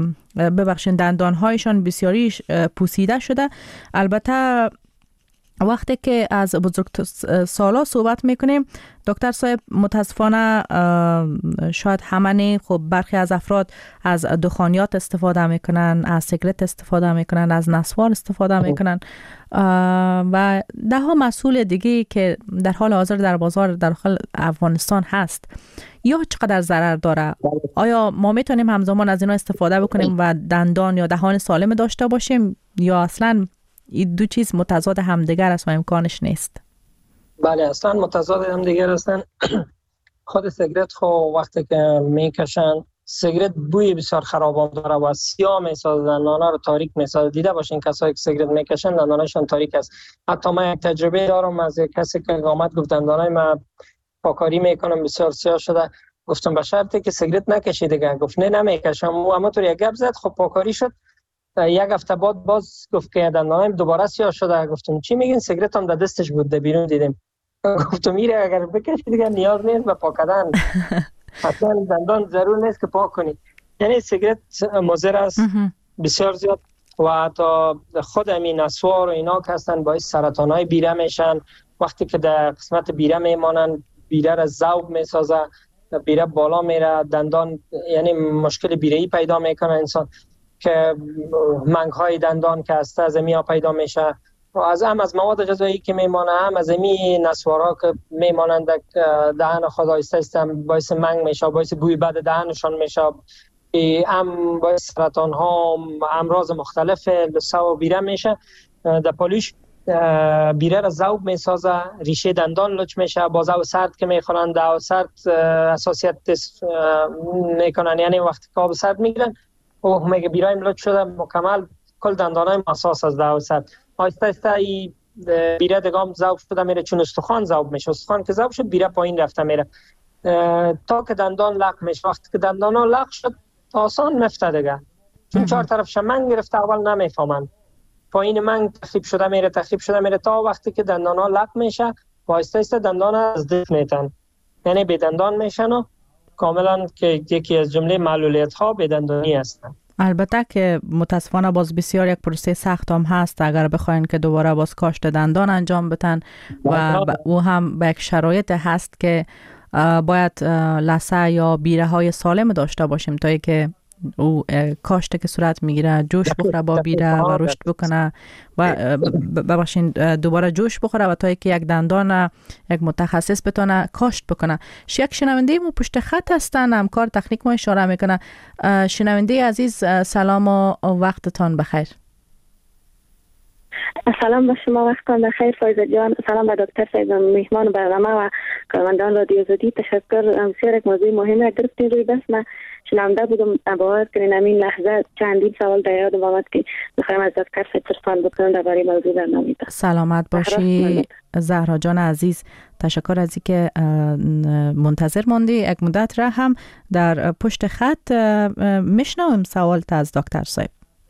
دندانهایشان بسیاری پوسیده شده. البته وقتی که از بزرگ سالا صحبت میکنیم دکتر صاحب، متاسفانه شاید همه خب برخی از افراد از دخانیات استفاده میکنن، از سیگرت استفاده میکنن، از نسوار استفاده میکنن و ده ها مسئول دیگه که در حال حاضر در بازار در داخل افغانستان هست. یا چقدر ضرر داره؟ آیا ما میتونیم همزمان از اینا استفاده بکنیم و دندان یا دهان سالم داشته باشیم یا اصلا این دو چیز متضاد همدیگر است و امکانش نیست؟ بله اصلا متضاد همدیگر هستن. خود سیگرت خو وقتی که میکشن سیگرت بوی بسیار خرابام داره و سیاه میسازه، دندانا رو تاریک میسازه. دیده باشین کسایی که سیگرت میکشن دندانشون تاریک است. حتی من یک تجربه دارم از کسی که آمد گفت دندانای من پاکاری میکنم بسیار سیاه شده. گفتم به شرطی که سیگرت نکشی دیگه. گفت نه نمیکشم. اما طور یک گپ زد، خب پاکاری شد. یک هفته بعد باز گفت که دندانایم دوباره سیاه شده. گفتم چی میگین؟ سیگرت هم در دستش بود، در بیرون دیدیم. گفتم میره اگر بکشی دیگه نیاز نیست به پاکیدن. اصلا دندان ضرور نیست که پاک کنی. یعنی سیگرت مضر است بسیار زیاد و حتی خود همین نسوار و اینا که هستن باعث سرطانای بیره میشن. وقتی که در قسمت بیره میمانن بیره را ذوب میسازه، بیره بالا میره، دندان یعنی مشکل بیره‌ای پیدا میکنه انسان که منگ‌های دندان که هسته از امی‌ها پیدا میشه و از مواد غذایی که میمانه، هم از امی نسوارها که میمانند دهن خود آهسته باعث منگ میشه، باعث بوی بد دهنشان میشه، هم باعث سرطان ها، امراض مختلف لثه و بیره میشه. در پالوش بیره را ذوب میسازه، ریشه دندان لچ میشه، باز او سرد که میخورن دو سرد اساسیت میکنن، یعنی وقتی که آب سرد میگیرن او میگه بیرایم لچ شده مکمل کل دندانای اساس از دو سرد آهسته آهسته ای بیره دگام ذوب شده میره، چون استخوان ذوب میشه، استخوان که ذوب شد بیره پایین رفته میره تا که دندان لق میشه. وقتی که دندان ها لق شد آسان مفته دیگه، چون چهار طرفش منگ گرفته اول نمیفهمن، پایین منگ تخریب شده میره تا وقتی که دندان ها لق میشه و آهسته آهسته دندان از دست میتن، یعنی به دندان میشن و کاملا که یکی از جمله معلولیت ها به دندانی هستن. البته که متاسفانه باز بسیار یک پروسه سخت هم هست اگر بخواین که دوباره باز کاشت دندان انجام بدن و او هم به یک شرایط هست که باید لثه یا بیره های سالم داشته باشیم تا که او کاشته که صورت میگیره جوش بخوره با بیره و رشد بکنه و ببخشین دوباره جوش بخوره و تا که یک دندان یک متخصص بتونه کاشت بکنه. یک شنونده ما پشت خط هستن، همکار تکنیک ما اشاره میکنه. شنونده عزیز سلام و وقتتان بخیر. سلام به شما، وقتتان بخیر فایزه جان. سلام به دکتر صاحب مهمان برنامه و کارمندان رادیو آزادی. تشکر. بسیار یک موضوع مهم گرفتین روی دست. من شنونده بودم، باور کنین همین لحظه چندین سوال در یادم آمد که میخوایم از دکتر صاحب پرسان بکنم درباره موضوع برنامه. سلامت باشی زهرا جان عزیز. تشکر از اینکه منتظر ماندی. یک مدت را هم در پشت خط میشنویم سوال از دکتر صاحب.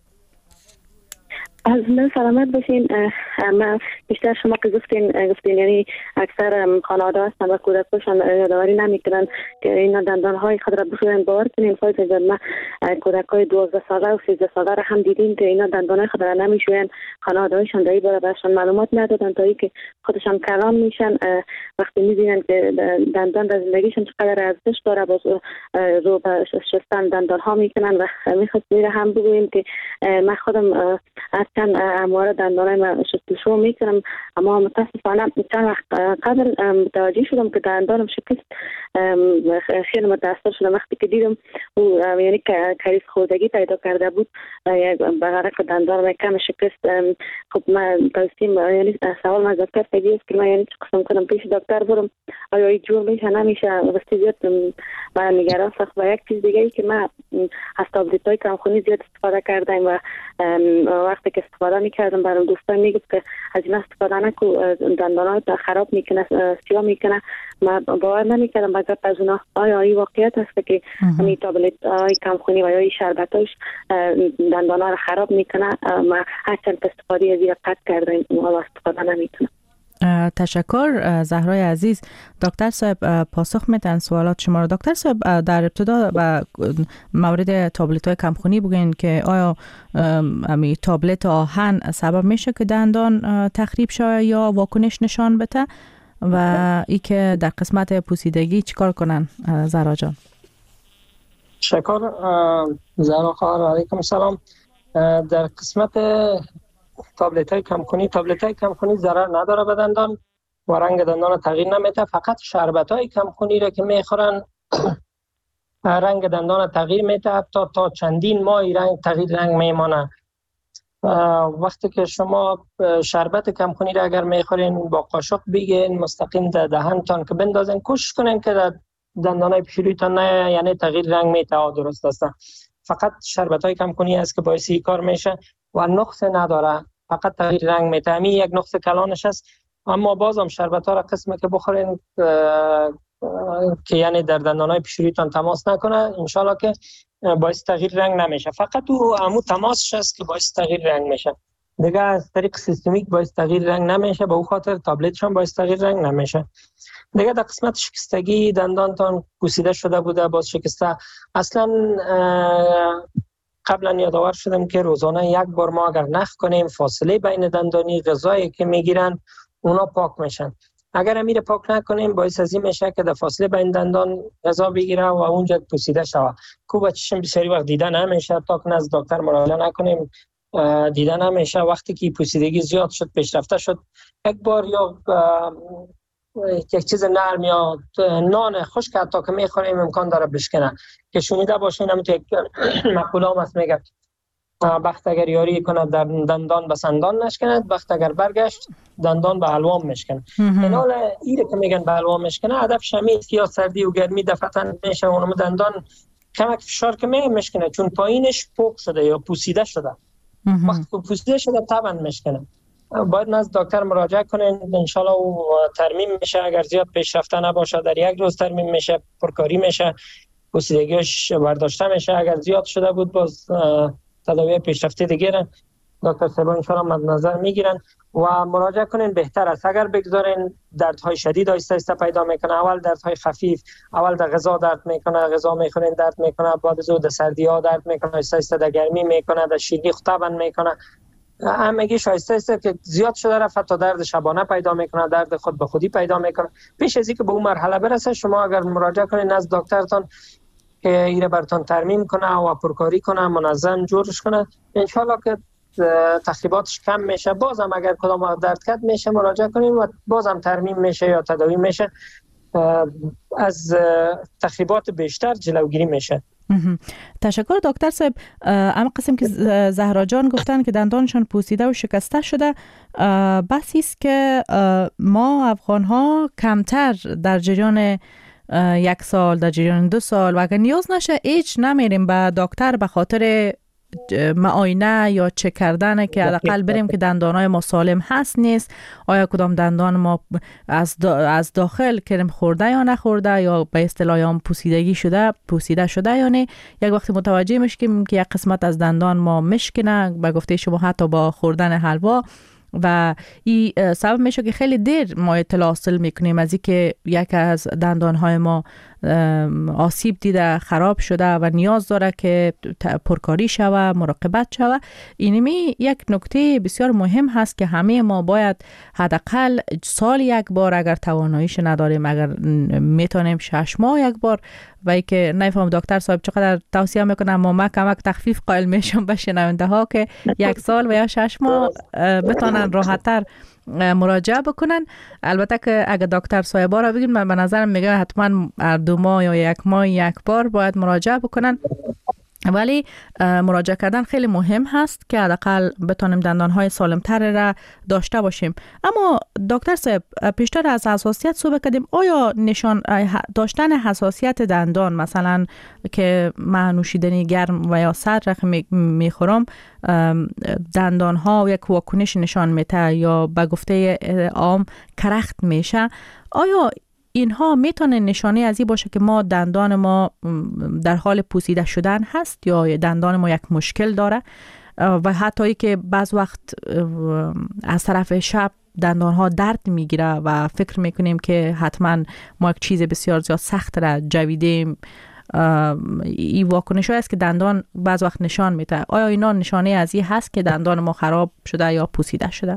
از من سلامت باشین. من بیشتر شما که گفتین یعنی اکثر خانواده هستن و کودکاشون یادآوری نمیکنن که اینا دندانهای خود را بشورن. باور کنین فایزه جان، ما کودکای 12 ساله و 13 ساله را هم دیدیم که اینا دندانهای خود را نمیشورن. خانواده‌هاشون در این باره برشان معلومات ندادن تا اینکه خودشان کلان میشن. وقتی میبینن که دندان در زندگیشون چقدر ارزش داره، باز رو به شستن دندانها میکنن. و میخواستم هم بگویم که من خودم چند اموار دندانای من شستشو میکنم، اما متاسفانه چند وقت قبل متوجه شدم که دندانم شکست. خیلی متاثر شدم وقتی که دیدم او یعنی کریز خوردگی پیدا کرده بود، برق دندانم کم شکست. خب من توصیم یعنی سوال من دکتر پیدی است که من یعنی چه قسم کنم پیش دکتر برم، آیا این جور میشه نمیشه. وقتی زیاد من نگران سخت. و یک چیز دیگه ای که من از تابلت‌های کمخونی زیاد استفاده کردم و وقتی که استفاده میکردم برام دوستان میگفت که از این استفاده نکو، دندانات خراب میکنه، سیاه میکنه. من باور نمیکردم بعد از اونا. آیا این واقعیت است که همین تابلت های کمخونی و یا این شربتاش دندانا رو خراب میکنه؟ من هرچند استفاده از این قطع کردم و استفاده نمیتونم. تشکر زهرای عزیز. دکتر صاحب پاسخ میدن سوالات شما رو. دکتر صاحب در ابتدا به مورد تابلت های کمخونی بگین که آیا امی تابلت آهن سبب میشه که دندان تخریب شود یا واکنش نشان بده، و ای که در قسمت پوسیدگی چیکار کنن زهرا جان؟ شکر زهرا خواهر، علیکم سلام. در قسمت تابلت های کمخونی ضرر نداره به دندان و رنگ دندان تغییر نمیده. فقط شربت های کمخونی را که میخورن رنگ دندان تغییر میده، حتی تا چندین ماه تغییر رنگ میمانه. وقتی که شما شربت کمخونی را اگر میخورین با قاشق بگیرین مستقیم در دهنتان که بندازین، کوشش کنین که دندانای پیشرویتان نه یعنی تغییر رنگ میده. درست است. فقط شربت های کمخونی است که باعث این کار میشه و نقص نداره، فقط تغییر رنگ میده. همین یک نقص کلانش است. اما بازم شربت ها را قسمی که بخورین که یعنی در دندانای پیشرویتان تماس نکنه، انشالله که باعث تغییر رنگ نمیشه. فقط او تماسش است که باعث تغییر رنگ میشه. دیگه از طریق سیستمیک باعث تغییر رنگ نمیشه، به او خاطر تابلتش هم باعث تغییر رنگ نمیشه. دیگه در قسمت شکستگی دندانتان گسیده شده بوده، باز شکسته، اصلا قبلا یادآور شدم که روزانه یک بار ما اگر نخ کنیم فاصله بین دندانی غذایی که میگیرن اونا پاک میشن. اگر امیر پاک نکنیم باعث از این میشه که در فاصله بین دندان غذا بگیره و اونجا پوسیده شود. کوبا چشم بسیاری وقت دیده نمیشه تا که از دکتر مراجعه نکنیم دیده نمیشه. وقتی که پوسیدگی زیاد شد، پیشرفته شد، یک بار یا یک چیز نرم یا نان خشک حتی که میخوریم امکان داره بشکنه. که شنیده باشین هم تو یک مقوله هم هست میگه بخت اگر یاری کند در دندان به سندان نشکند، بخت اگر برگشت دندان به الوام میشکنه. این حال ایره که میگن به الوام میشکنه هدفش همیست یا سردی و گرمی دفعتن میشه اونم دندان کمک فشار که میشکنه، چون پایینش پوک شده یا پوسیده شده. وقتی که پوسیده شده طبعا میشکنه. باید نزد دکتر مراجعه کنین، انشالله او ترمیم میشه. اگر زیاد پیشرفته نباشه در یک روز ترمیم میشه، پرکاری میشه، پوسیدگیش برداشته میشه. اگر زیاد شده بود باز تداوی پیشرفته دیگه را دکتر صاحب انشالله مد نظر میگیرن و مراجعه کنین. بهتر است اگر بگذارین دردهای شدید آهسته آهسته پیدا میکنه. اول دردهای خفیف، اول در غذا درد میکنه، غذا میخورین درد میکنه، بعد از اون در سردی ها درد میکنه، آهسته آهسته در گرمی میکنه، در شیرینی خطابن میکنه. همگیش آهسته آهسته که زیاد شده رفت تا درد شبانه پیدا میکنه، درد خود به خودی پیدا میکنه. پیش از اینکه به اون مرحله برسه شما اگر مراجعه کنین نزد دکترتون که اینو براتون ترمیم کنه و پرکاری کنه، منظم جورش کنه، انشالله که تخریباتش کم میشه. بازم اگر کدام درد کرد میشه مراجعه کنیم و بازم ترمیم میشه یا تداوی میشه، از تخریبات بیشتر جلوگیری میشه. تشکر دکتر صاحب. اما قسم که زهرا جان گفتن که دندانشان پوسیده و شکسته شده، بس است که ما افغان ها کمتر در جریان 1 سال، در جریان 2 سال و اگر نیاز نشه هیچ نمیریم به دکتر به خاطر معاینه یا چک کردن که حداقل بریم که دندانای ما سالم هست نیست، آیا کدام دندان ما از داخل کرم خورده یا نخورده یا به اصطلاح پوسیده شده یا نه. یک وقتی متوجه میشیم که یک قسمت از دندان ما مشکنه، به گفته شما حتی با خوردن حلوا، و این سبب میشه که خیلی دیر ما اطلاع حاصل میکنیم از اینکه یک از دندانهای ما آسیب دیده، خراب شده و نیاز داره که پرکاری شوه، مراقبت شوه. اینمی یک نکته بسیار مهم هست که همه ما باید حداقل سال 1 بار، اگر تواناییش نداریم، اگر میتونیم 6 ماه 1 بار، و ای که نمیفهم دکتر صاحب چقدر توصیه میکنم، اما من کمک تخفیف قائل میشم به شنونده ها که 1 سال و یا 6 ماه بتونن راحت‌تر مراجعه بکنن. البته که اگه دکتر صاحبا را بگیم، من به نظرم میگه حتما 2 ماه یا 1 ماه 1 بار باید مراجعه بکنن، ولی مراجعه کردن خیلی مهم هست که حداقل بتونیم دندانهای سالمتر را داشته باشیم. اما دکتر صاحب، پیشتر از حساسیت صحبت کردیم. آیا نشان داشتن حساسیت دندان، مثلا که من نوشیدنی گرم و یا سرد میخورم، دندانها یک واکنش نشان میده یا به گفته عام کرخت میشه، آیا اینها میتونه نشانه از این باشه که ما دندان ما در حال پوسیده شدن هست یا دندان ما یک مشکل داره؟ و حتی ای که بعض وقت از طرف شب دندان ها درد میگیره و فکر میکنیم که حتما ما یک چیز بسیار زیاد سخت را جویدیم. این واکنش هست که دندان بعض وقت نشان میده. آیا اینا نشانه از این هست که دندان ما خراب شده یا پوسیده شده؟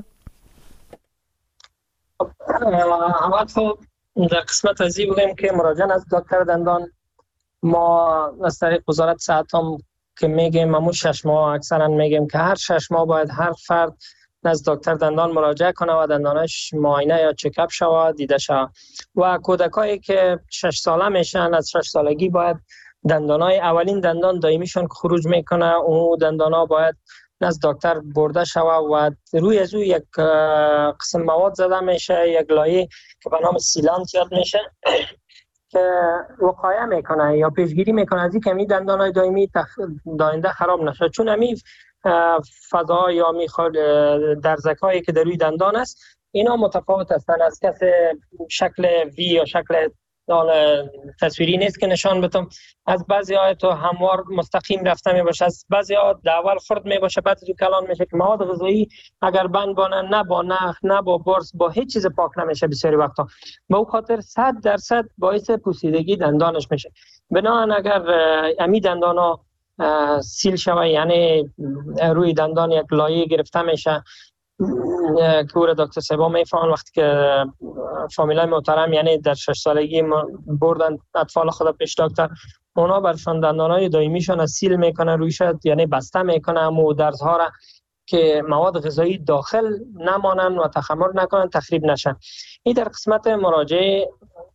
در قسمت از این بگیم که مراجعه از دکتر دندان، ما از طریق وزارت صحت هم که میگیم همون 6 ماه اکثرا میگیم که هر 6 ماه باید هر فرد نزد دکتر دندان مراجعه کنه و دندانش معاینه یا چکاپ شود، دیده شود. و کودکایی که 6 ساله میشن، از 6 سالگی باید دندانای اولین دندان دائمیشون که خروج میکنه، اون دندانا باید نزد دکتر برده شود و روی از او یک قسم مواد زده میشه، یک لایه که به نام سیلانت یاد میشه که وقایه میکنه یا پیشگیری میکنه از اینکه می دندانای دائمی داینده خراب نشه، چون همی فضا یا درزکایی که در روی دندان است اینا متفاوت هستند. از کسی شکل وی یا شکل تصویری نیست که نشان بدم. از بعضی ها تو هموار مستقیم رفته می باشه، از بعضی ها اول خرد می باشه، بعد تو کلان میشه که مواد غذایی اگر بند بانه، نه با نخ نه با برس با هیچ چیز پاک نمیشه بسیاری وقتا، به او خاطر 100% باعث پوسیدگی دندانش میشه. بنابراین اگر امی دندانا سیل شوه، یعنی روی دندان یک لایه گرفته میشه که او را دکتر صاحبا میفهمن، وقتی که فامیلای محترم یعنی در 6 سالگی بردن اطفال خود پیش دکتر، اونا برشان دندانای دائمیشون از سیل میکنه رویش، یعنی بسته میکنه امو درزها را که مواد غذایی داخل نمانن و تخمر نکنن، تخریب نشن. این در قسمت مراجعه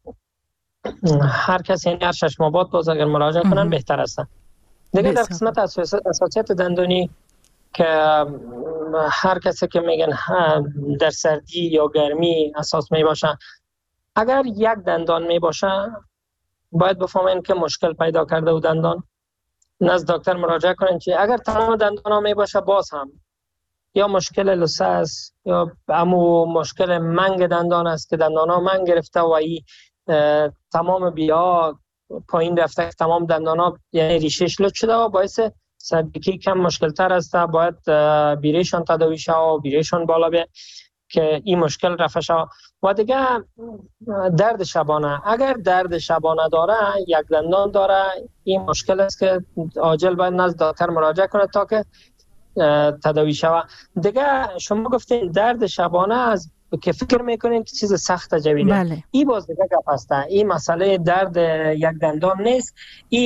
هر کسی هر 6 ماه باز اگر مراجعه کنن بهتر است. دیگه در قسمت حساسیت دندانی که هر کسی که میگن در سردی یا گرمی اساس می باشه، اگر یک دندان می باشه باید بفهمین که مشکل پیدا کرده و دندان نزد دکتر مراجعه کنین. که اگر تمام دندان ها می باشه باز هم یا مشکل لثه است یا همو مشکل منگ دندان است که دندان ها منگ گرفته و ای تمام بیا پایین رفته، تمام دندان ها یعنی ریشش لط شده و باعث سردگی کم مشکل تر است، باید بیریشان تداوی شد و بیریشان بالا به که این مشکل رفع شد. و دیگه درد شبانه، اگر درد شبانه داره، یک دندان داره، این مشکل است که عاجل باید نزد دکتر مراجعه کنه تا که تداوی شود. دیگه شما گفتین درد شبانه از که فکر میکنین که چیز سخت جویده. بله. این باز دیگه گپ است. این مسئله درد یک دندان نیست، این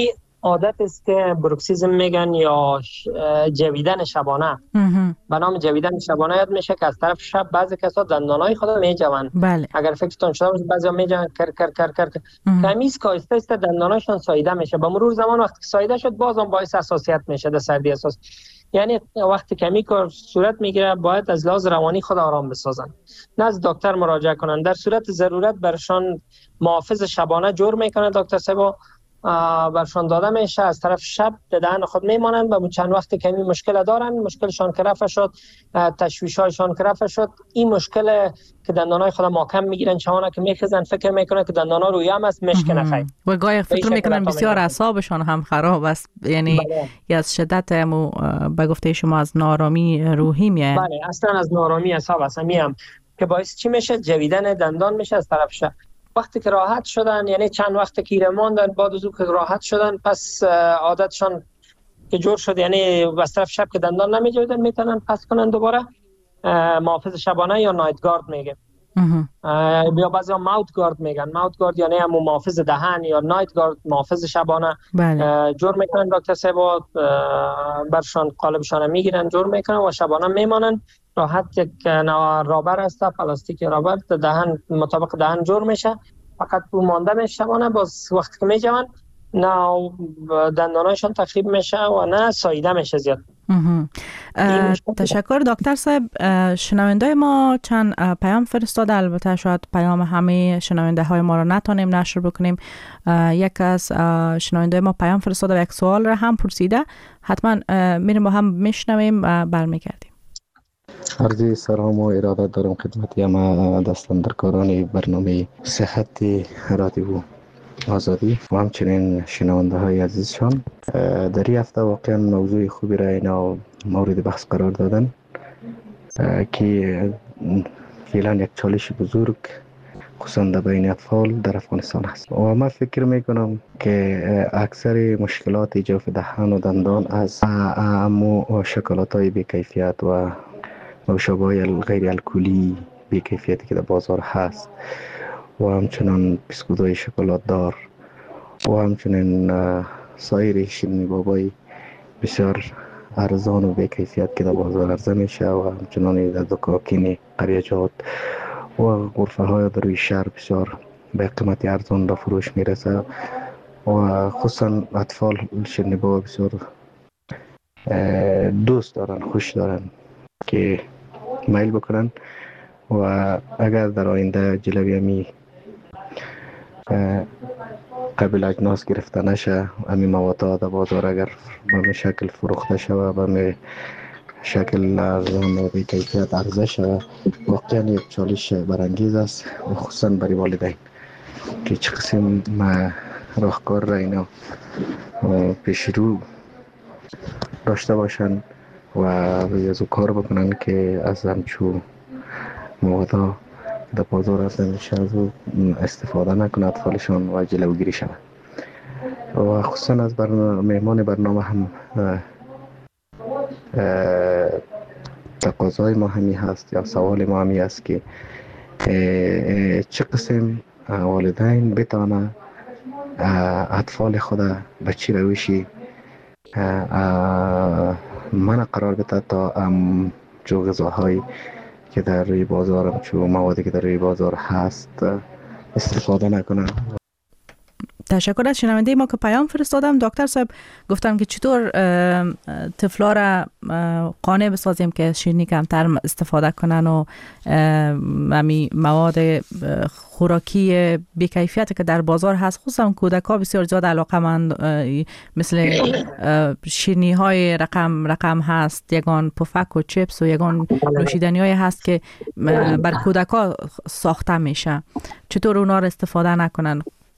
عادت است که بروکسیسم میگن یا جویدن شبانه. به نام جویدن شبانه یاد میشه که از طرف شب بعضی کسا دندانای خود میجوند. بله. اگر فکرتون شده باشه بعضیا میجوند کر کر کر کر کمیز کایسته است دنداناشون ساییده میشه. با مرور زمان وقتی ساییده شد بازم باعث حساسیت میشه در سردی اساس. یعنی وقتی کمی کار صورت میگیره باید از لحاظ روانی خود آرام بسازن، نزد دکتر مراجعه کنن. در صورت ضرورت برشان محافظ شبانه جور میکنه دکتر صاحب، برشان داده میشه. از طرف شب دهن خود میمانند و چند وقت کمی مشکل دارن، مشکلشان که رفع شد، تشویشایشان که رفع شد، این مشکل که دندانای خود محکم میگیرن چونه که میخزن فکر میکنه که دندانا روی هم است مشکنه خیر و گاهی فکر میکنن بسیار اعصابشان هم خراب است، یعنی یا از شدت به گفته شما از نارامی روحی میاد. بله اصلا از نارامی اعصاب است هم که باعث چی میشه؟ جویدن دندان میشه از طرف شب. وقتی که راحت شدن، یعنی چند وقت که ماندن بعد از اون که راحت شدن، پس عادتشان که جور شد، یعنی از طرف شب که دندان نمیجویدن میتونن پس کنن دوباره محافظ شبانه یا نایت گارد میگه. یا بعضی ماوت گارد میگن. ماوت گارد یعنی هم محافظ دهن یا نایت گارد محافظ شبانه. بله. جور میکنن دکتر صاحب، برشان قالبشان میگیرن جور میکنن و شبانه میمانن راحت. یک رابر است پلاستیک رابر دهن مطابق دهن جور میشه، فقط بو مانده میشه شبانه. باز وقتی که میجوان نه دندانایشان تخریب میشه و نه ساییده میشه زیاد. تشکر دکتر صاحب. شنونده ما چند پیام فرستاده، البته شاید پیام همه شنونده های ما را نتونیم نشر بکنیم. یک از شنونده ما پیام فرستاده و یک سوال را هم پرسیده، حتما میریم با هم میشنویم و برمیگردیم. عرض سلام و ارادت دارم خدمت همه دستاندرکاران برنامه صحت رادیو آزادی و همچنین شنونده های عزیزشان. در این هفته واقعا موضوع خوبی را اینا مورد بحث قرار دادن که فعلا یک چالش بزرگ خصوصا در بین اطفال در افغانستان است و من فکر میکنم که اکثر مشکلات جوف دهان و دندان از امو شکلات های بی‌کیفیت و نوشابه‌های غیر الکلی بی‌کیفیتی که در بازار هست و همچنین بسکوت‌های شکلات دار و همچنین سایر شیرینی بابای بسیار ارزان و بی‌کیفیت که در بازار عرضه میشه و همچنین در دکاکین قریچات و غرفه های در روی شهر بسیار به قیمت ارزان را فروش میرسه و خصوصا اطفال شیرینی بابا بسیار دوست دارن، خوش دارن که میل بکنن و اگر در آینده جلوی امی قبل اجناس گرفته نشه، امی مواد در بازار اگر به شکل فروخته شود به شکل ارزان و بی‌کیفیت عرضه شود، واقعا یک چالش برانگیز است و خصوصا برای والدین که چه قسم راهکار را اینا پیش رو داشته باشن و از او کار بکنن که از همچون مواد در بازار عرضه میشه از او استفاده نکنه اطفالشان و جلوگیری شود. و خصوصا از مهمان برنامه هم تقاضای ما همی هست یا سوال ما همی هست که چه قسم والدین بتانه اطفال خود به چی روشی من قرار بده تا جو غذاهایی که در روی بازار چو موادی که در روی بازار هست استفاده نکنن. تشکر از شنونده ما که پیام فرستادم. دکتر صاحب گفتم که چطور طفلا را قانع بسازیم که شیرینی کمتر استفاده کنن و امی مواد خوراکی بی‌کیفیتی که در بازار هست، خصوصا کودک‌ها بسیار زیاد علاقه‌مند مثل شیرینی های رقم هست، یگان پفک و چیپس و یگان نوشیدنی های هست که بر کودک‌ها ساخته میشه، چطور اونا را استفاده نکنن؟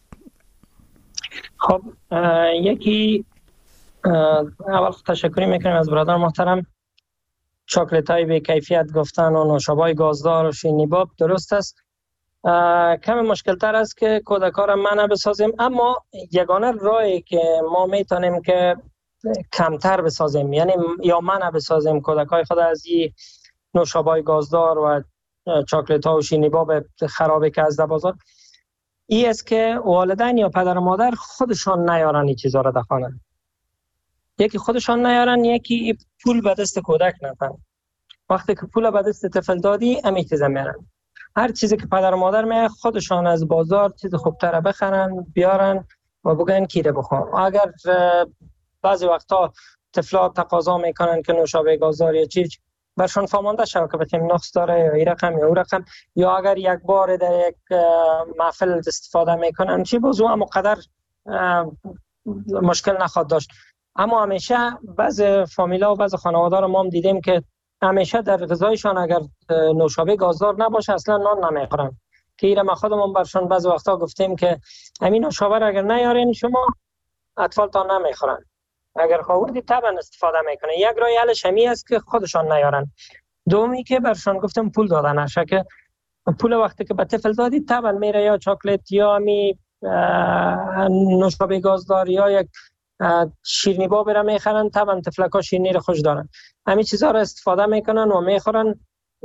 خب یکی اول تشکری میکنیم از برادر محترم. چاکلت های بی کیفیت گفتن و نوشابه گازدار و شیرینی باب درست است. کمی مشکل تر است که کودک‌ها را منع بسازیم، اما یگانه راهی که ما میتونیم که کمتر بسازیم، یعنی یا منع بسازیم کودک‌های خود از این نوشابه گازدار و چاکلت ها و شیرینی باب خرابی که از بازار، این است که والدین یا پدر و مادر خودشان نیارن این چیزا را در خانه. یکی خودشان نیارن، یکی پول به دست کودک ندن. وقتی که پول به دست طفل دادی امی چیزا میارن. هر چیزی که پدر و مادر میاره خودشان از بازار چیز خوبتر بخرن بیارن و بگن کیره بخور. اگر بعضی وقتا طفلا تقاضا میکنن که نوشابه گازدار یا چیز برشان فهمانده شود که بتیم نقص داره یا این رقم یا اون رقم، یا اگر یک بار در یک محفل استفاده میکنن چی بازو اما قدر مشکل نخواد داشت. اما همیشه بعض فامیلا و بعض خانواده رو ما هم دیدیم که همیشه در غذایشان اگر نوشابه گازدار نباشه اصلا نان نمیخورن. که ایره ما خودمون برشان بعض وقتا گفتیم که همین نوشابه را اگر نیارین شما اطفالتان نمیخورن. اگر خواهردی طبعا استفاده میکنه. یک راه حلش همی است که خودشان نیارن. دومی که برشان گفتم پول دادن نشه، که پول وقتی که به طفل دادی طبعا میره یا چاکلت یا می نوشابه گازدار یا یک شیرینی با برا میخرن. طبعا طفلکا شیرینی رو خوش دارن، همین چیزها رو استفاده میکنن و میخورن،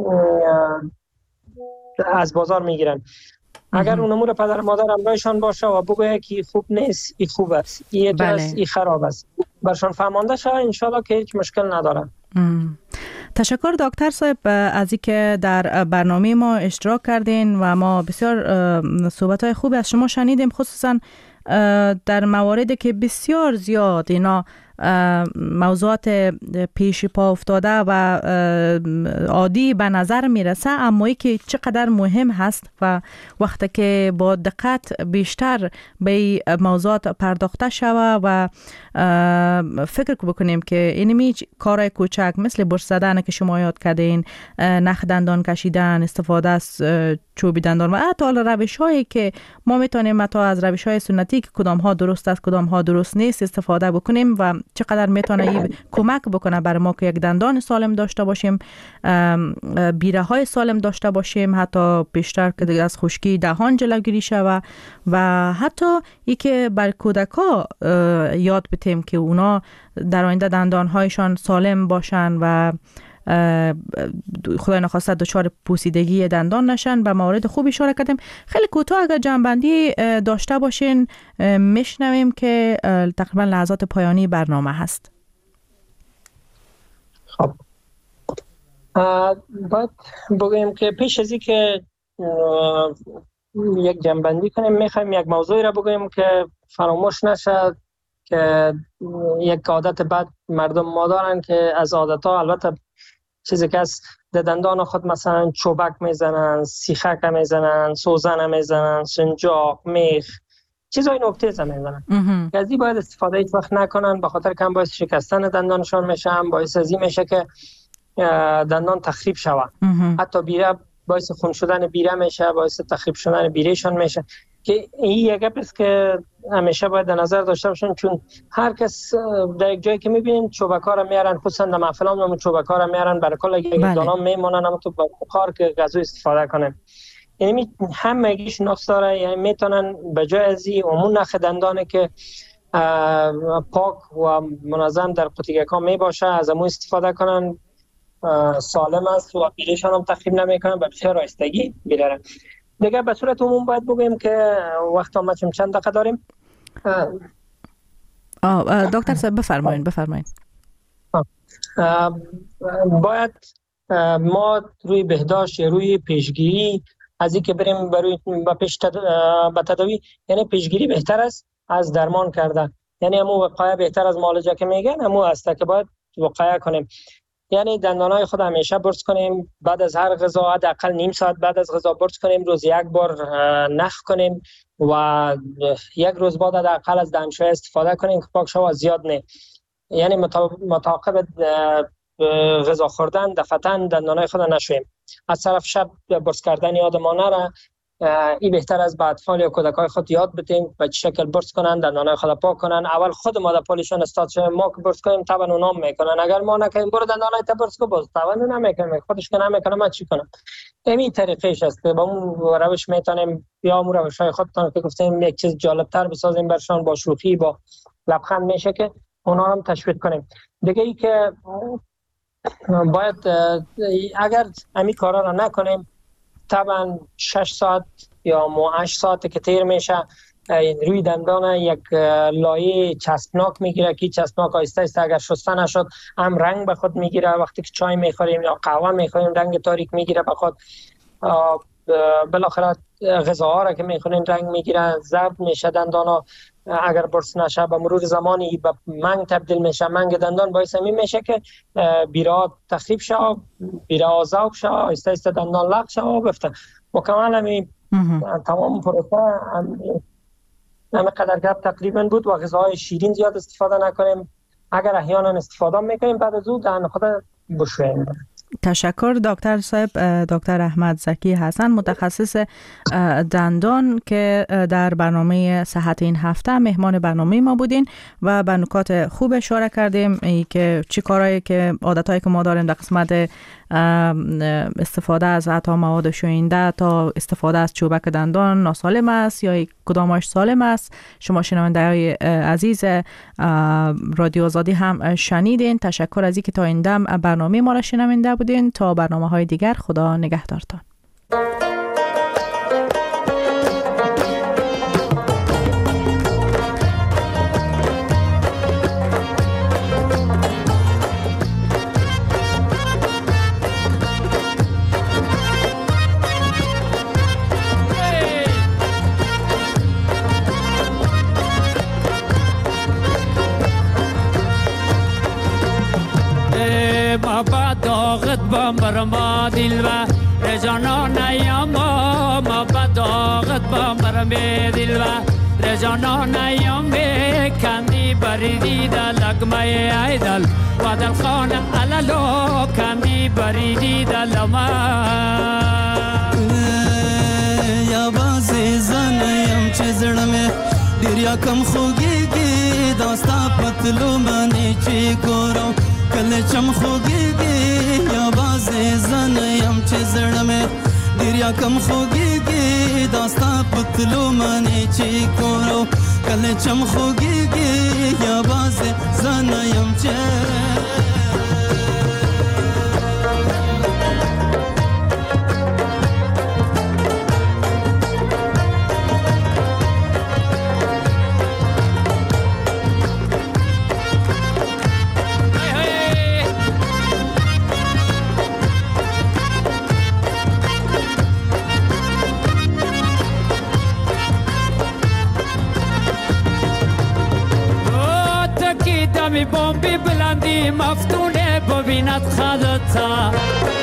از بازار میگیرن. اگر اون امور پدر مادر همراهشان باشه و بگه که خوب نیست این خوب است، این درست این خراب است، برشان فهمانده شه، انشالله که هیچ مشکل نداره. تشکر دکتر صاحب از اینکه در برنامه ما اشتراک کردین و ما بسیار صحبت‌های خوبی از شما شنیدیم، خصوصا در مواردی که بسیار زیاد اینا موضوعات پیش پا افتاده و عادی به نظر میرسه، اما ای که چقدر مهم هست و وقتی که با دقت بیشتر به موضوعات پرداخته شوه و فکر بکنیم که اینمی کارهای کوچک مثل برس زدن که شما یاد کردین، نخ دندان کشیدن، استفاده از چوب دندان و حتی روش هایی که ما میتونیم حتی از روش های سنتی که کدام ها درست است کدام ها درست نیست استفاده بکنیم و چقدر میتونه این کمک بکنه برای ما که یک دندان سالم داشته باشیم، بیره های سالم داشته باشیم، حتی بیشتر که از خشکی دهان جلوگیری شود و حتی ای که بر کودکا یاد بتیم که اونا در آینده دندان هایشان سالم باشن و خدای نخواسته دچار پوسیدگی دندان نشن. به موارد خوب اشاره کردیم. خیلی کوتاه اگر جنبندی داشته باشین میشنویم که تقریبا لحظات پایانی برنامه هست. خب باید بگویم که پیش از این که یک جنبندی کنیم میخوایم یک موضوعی را بگویم که فراموش نشد، که یک عادت بد مردم ما دارن که از عادتها البته چیزی که از دندان خود مثلا چوبک میزنن، سیخک میزنن، سوزن میزنن، سنجاق، میخ، چیزای نکتیز میزنن. از این باید استفاده هیچ وقت نکنن، به خاطر که هم باعث شکستن دندانشان میشه، هم باعث از این میشه که دندان تخریب شوه. حتی بیره باعث خون شدن بیره میشه، باعث تخریب شدن بیرهشان میشه. که این یک گپ است که همیشه باید در نظر داشته باشن، چون هر کس در یک جایی که میبینین چوبک‌ها را میارن، خصوصا در محفلان و چوبک‌ها را میارن برای کل یک دانه میمونن، اما تو بخار که غذا استفاده کنه. یعنی همگیش نقص داره. یعنی میتونن به جای از این عموم نخ دندانه که پاک و منظم در قوطی‌ها می باشه از امون استفاده کنن، سالم است و بیرهشان هم تخریب نمیکنن، به بسیار رایستگی بیرن. دیگه به صورت عموم باید بگویم که وقت ما چند دقیقه داریم. دکتر صاحب بفرمایید. باید ما روی بهداشت یا روی پیشگیری از این که بریم به تداوی، یعنی پیشگیری بهتر است از درمان کردن. یعنی همون وقایع بهتر از معالجه که میگن، همون است که باید وقایع کنیم. یعنی دندانهای خود همیشه برس کنیم، بعد از هر غذا حداقل نیم ساعت بعد از غذا برس کنیم، روز یک بار نخ کنیم و یک روز بعد حداقل از دهنشویی استفاده کنیم که پاک شود، زیاد نه. یعنی متعاقب غذا خوردن دفعتاً دندانهای خود نشویم. از طرف شب برس کردن یادمان نره. این بهتر از به اطفال یا کودکای خود یاد بدیم به چه شکل برس کنن، دندانهای خود پاک کنن. اول خود ما در پالیشون استاد شویم، ما که برس کنیم طبعا اونا میکنن. اگر ما نکنیم برو دندانهای تا برس کو، باز طبعا نمیکنه، خودش که نمیکنه ما چی کنم. همین طریقش است که با اون روش میتونیم یا اون روشای خودتون که گفتیم یک چیز جالبتر بسازیم برشان، با شوخی با لبخند میشه که اونا هم تشویق کنیم. دیگه ای که باید اگر همین کارا را نکنیم طبعا 6 ساعت یا 8 ساعت که تیر میشه روی دندان یک لایه چسبناک میگیره که چسبناک آهسته آهسته اگر شسته نشد هم رنگ به خود میگیره. وقتی که چای میخوریم یا قهوه میخوریم رنگ تاریک میگیره به خود. بالاخره غذاها را که میخوریم رنگ میگیره، ضرب میشه دندانا. اگر برس نشه به مرور زمانی به منگ تبدیل میشه. منگ دندان باعث می میشه که بیرا تخریب شه، بیرا ذوب شه، آهسته آهسته دندان لق شه و بفته. مکمل همین تمام پروسه همه قدر گپ تقریبا بود و غذاهای شیرین زیاد استفاده نکنیم. اگر احیانا استفاده میکنیم بعد از اون دهن خود بشوییم. تشکر دکتر صاحب. دکتر احمد زکی حسن، متخصص دندان که در برنامه صحت این هفته مهمان برنامه ما بودین و به نکات خوب اشاره کردیم که چی کارهایی که عادتایی که ما داریم در قسمت استفاده از حتی مواد شوینده تا استفاده از چوبک دندان ناسالم است یا کدامش سالم است. شما شنونده‌های عزیز رادیو آزادی هم شنیدین. تشکر از اینکه تا این دم برنامه ما را شنونده بودین. تا برنامه‌های دیگر خدا نگهدارتان. برما دل و رجانان ایام ما بداغت با مرمی دل و رجانان ایام کندی بریدی دلگ می ایدل و دل خانه علالو کندی بریدی دل ما یا بازی زنیم چه زرمه دریا کم خوگیگی داستا پتلو منی چی کرو کل چم خوگیگی یا بازی زنیم چه زرمه دریا کم خوگیگی داستا پتلو منی چی کرو کل چم خوگیگی یا بازی زنیم چه می بومبی بلندی مفتونه ببیند خدتا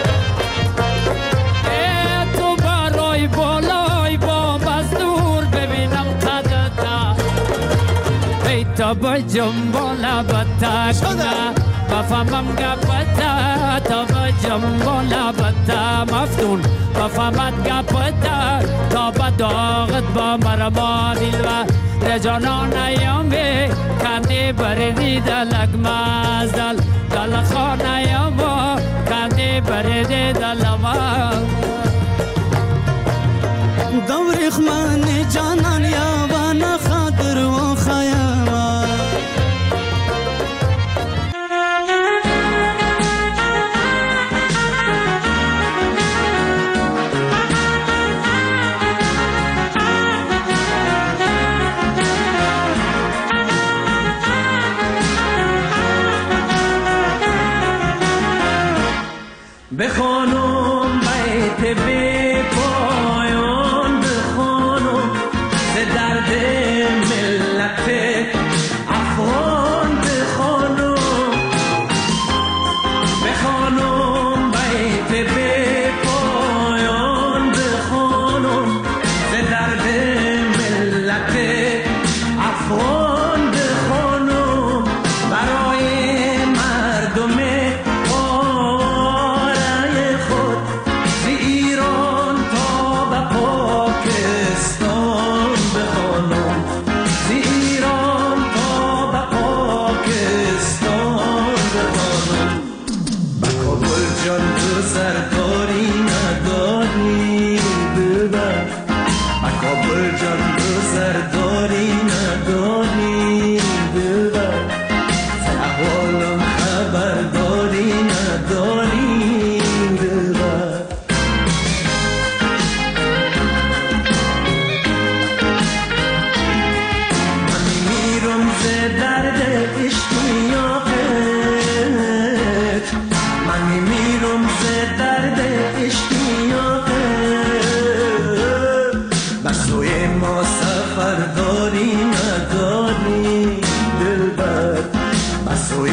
تو برای بالای بوم از دور ببینم خدتا ای تا با جنبالا بتا کنه بفهمم گپتا تا با جنبالا بتا مفتون بفهمت گپتا تا با داغت با مرما دل و رجانان ایامی کندی بریدی دلگ مازدل دل خانه یاما کندی بریدی دل ما دوری خمانی جانان یابان خاطر و خیاما بخوانم بیت بی پایان بخوانم ز درد ملت افغان بخوانم بخوانم بیت بی پایان بخوانم ز درد ملت افغان بخوانم برای مردم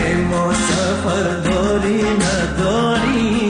ما سفر داری نداری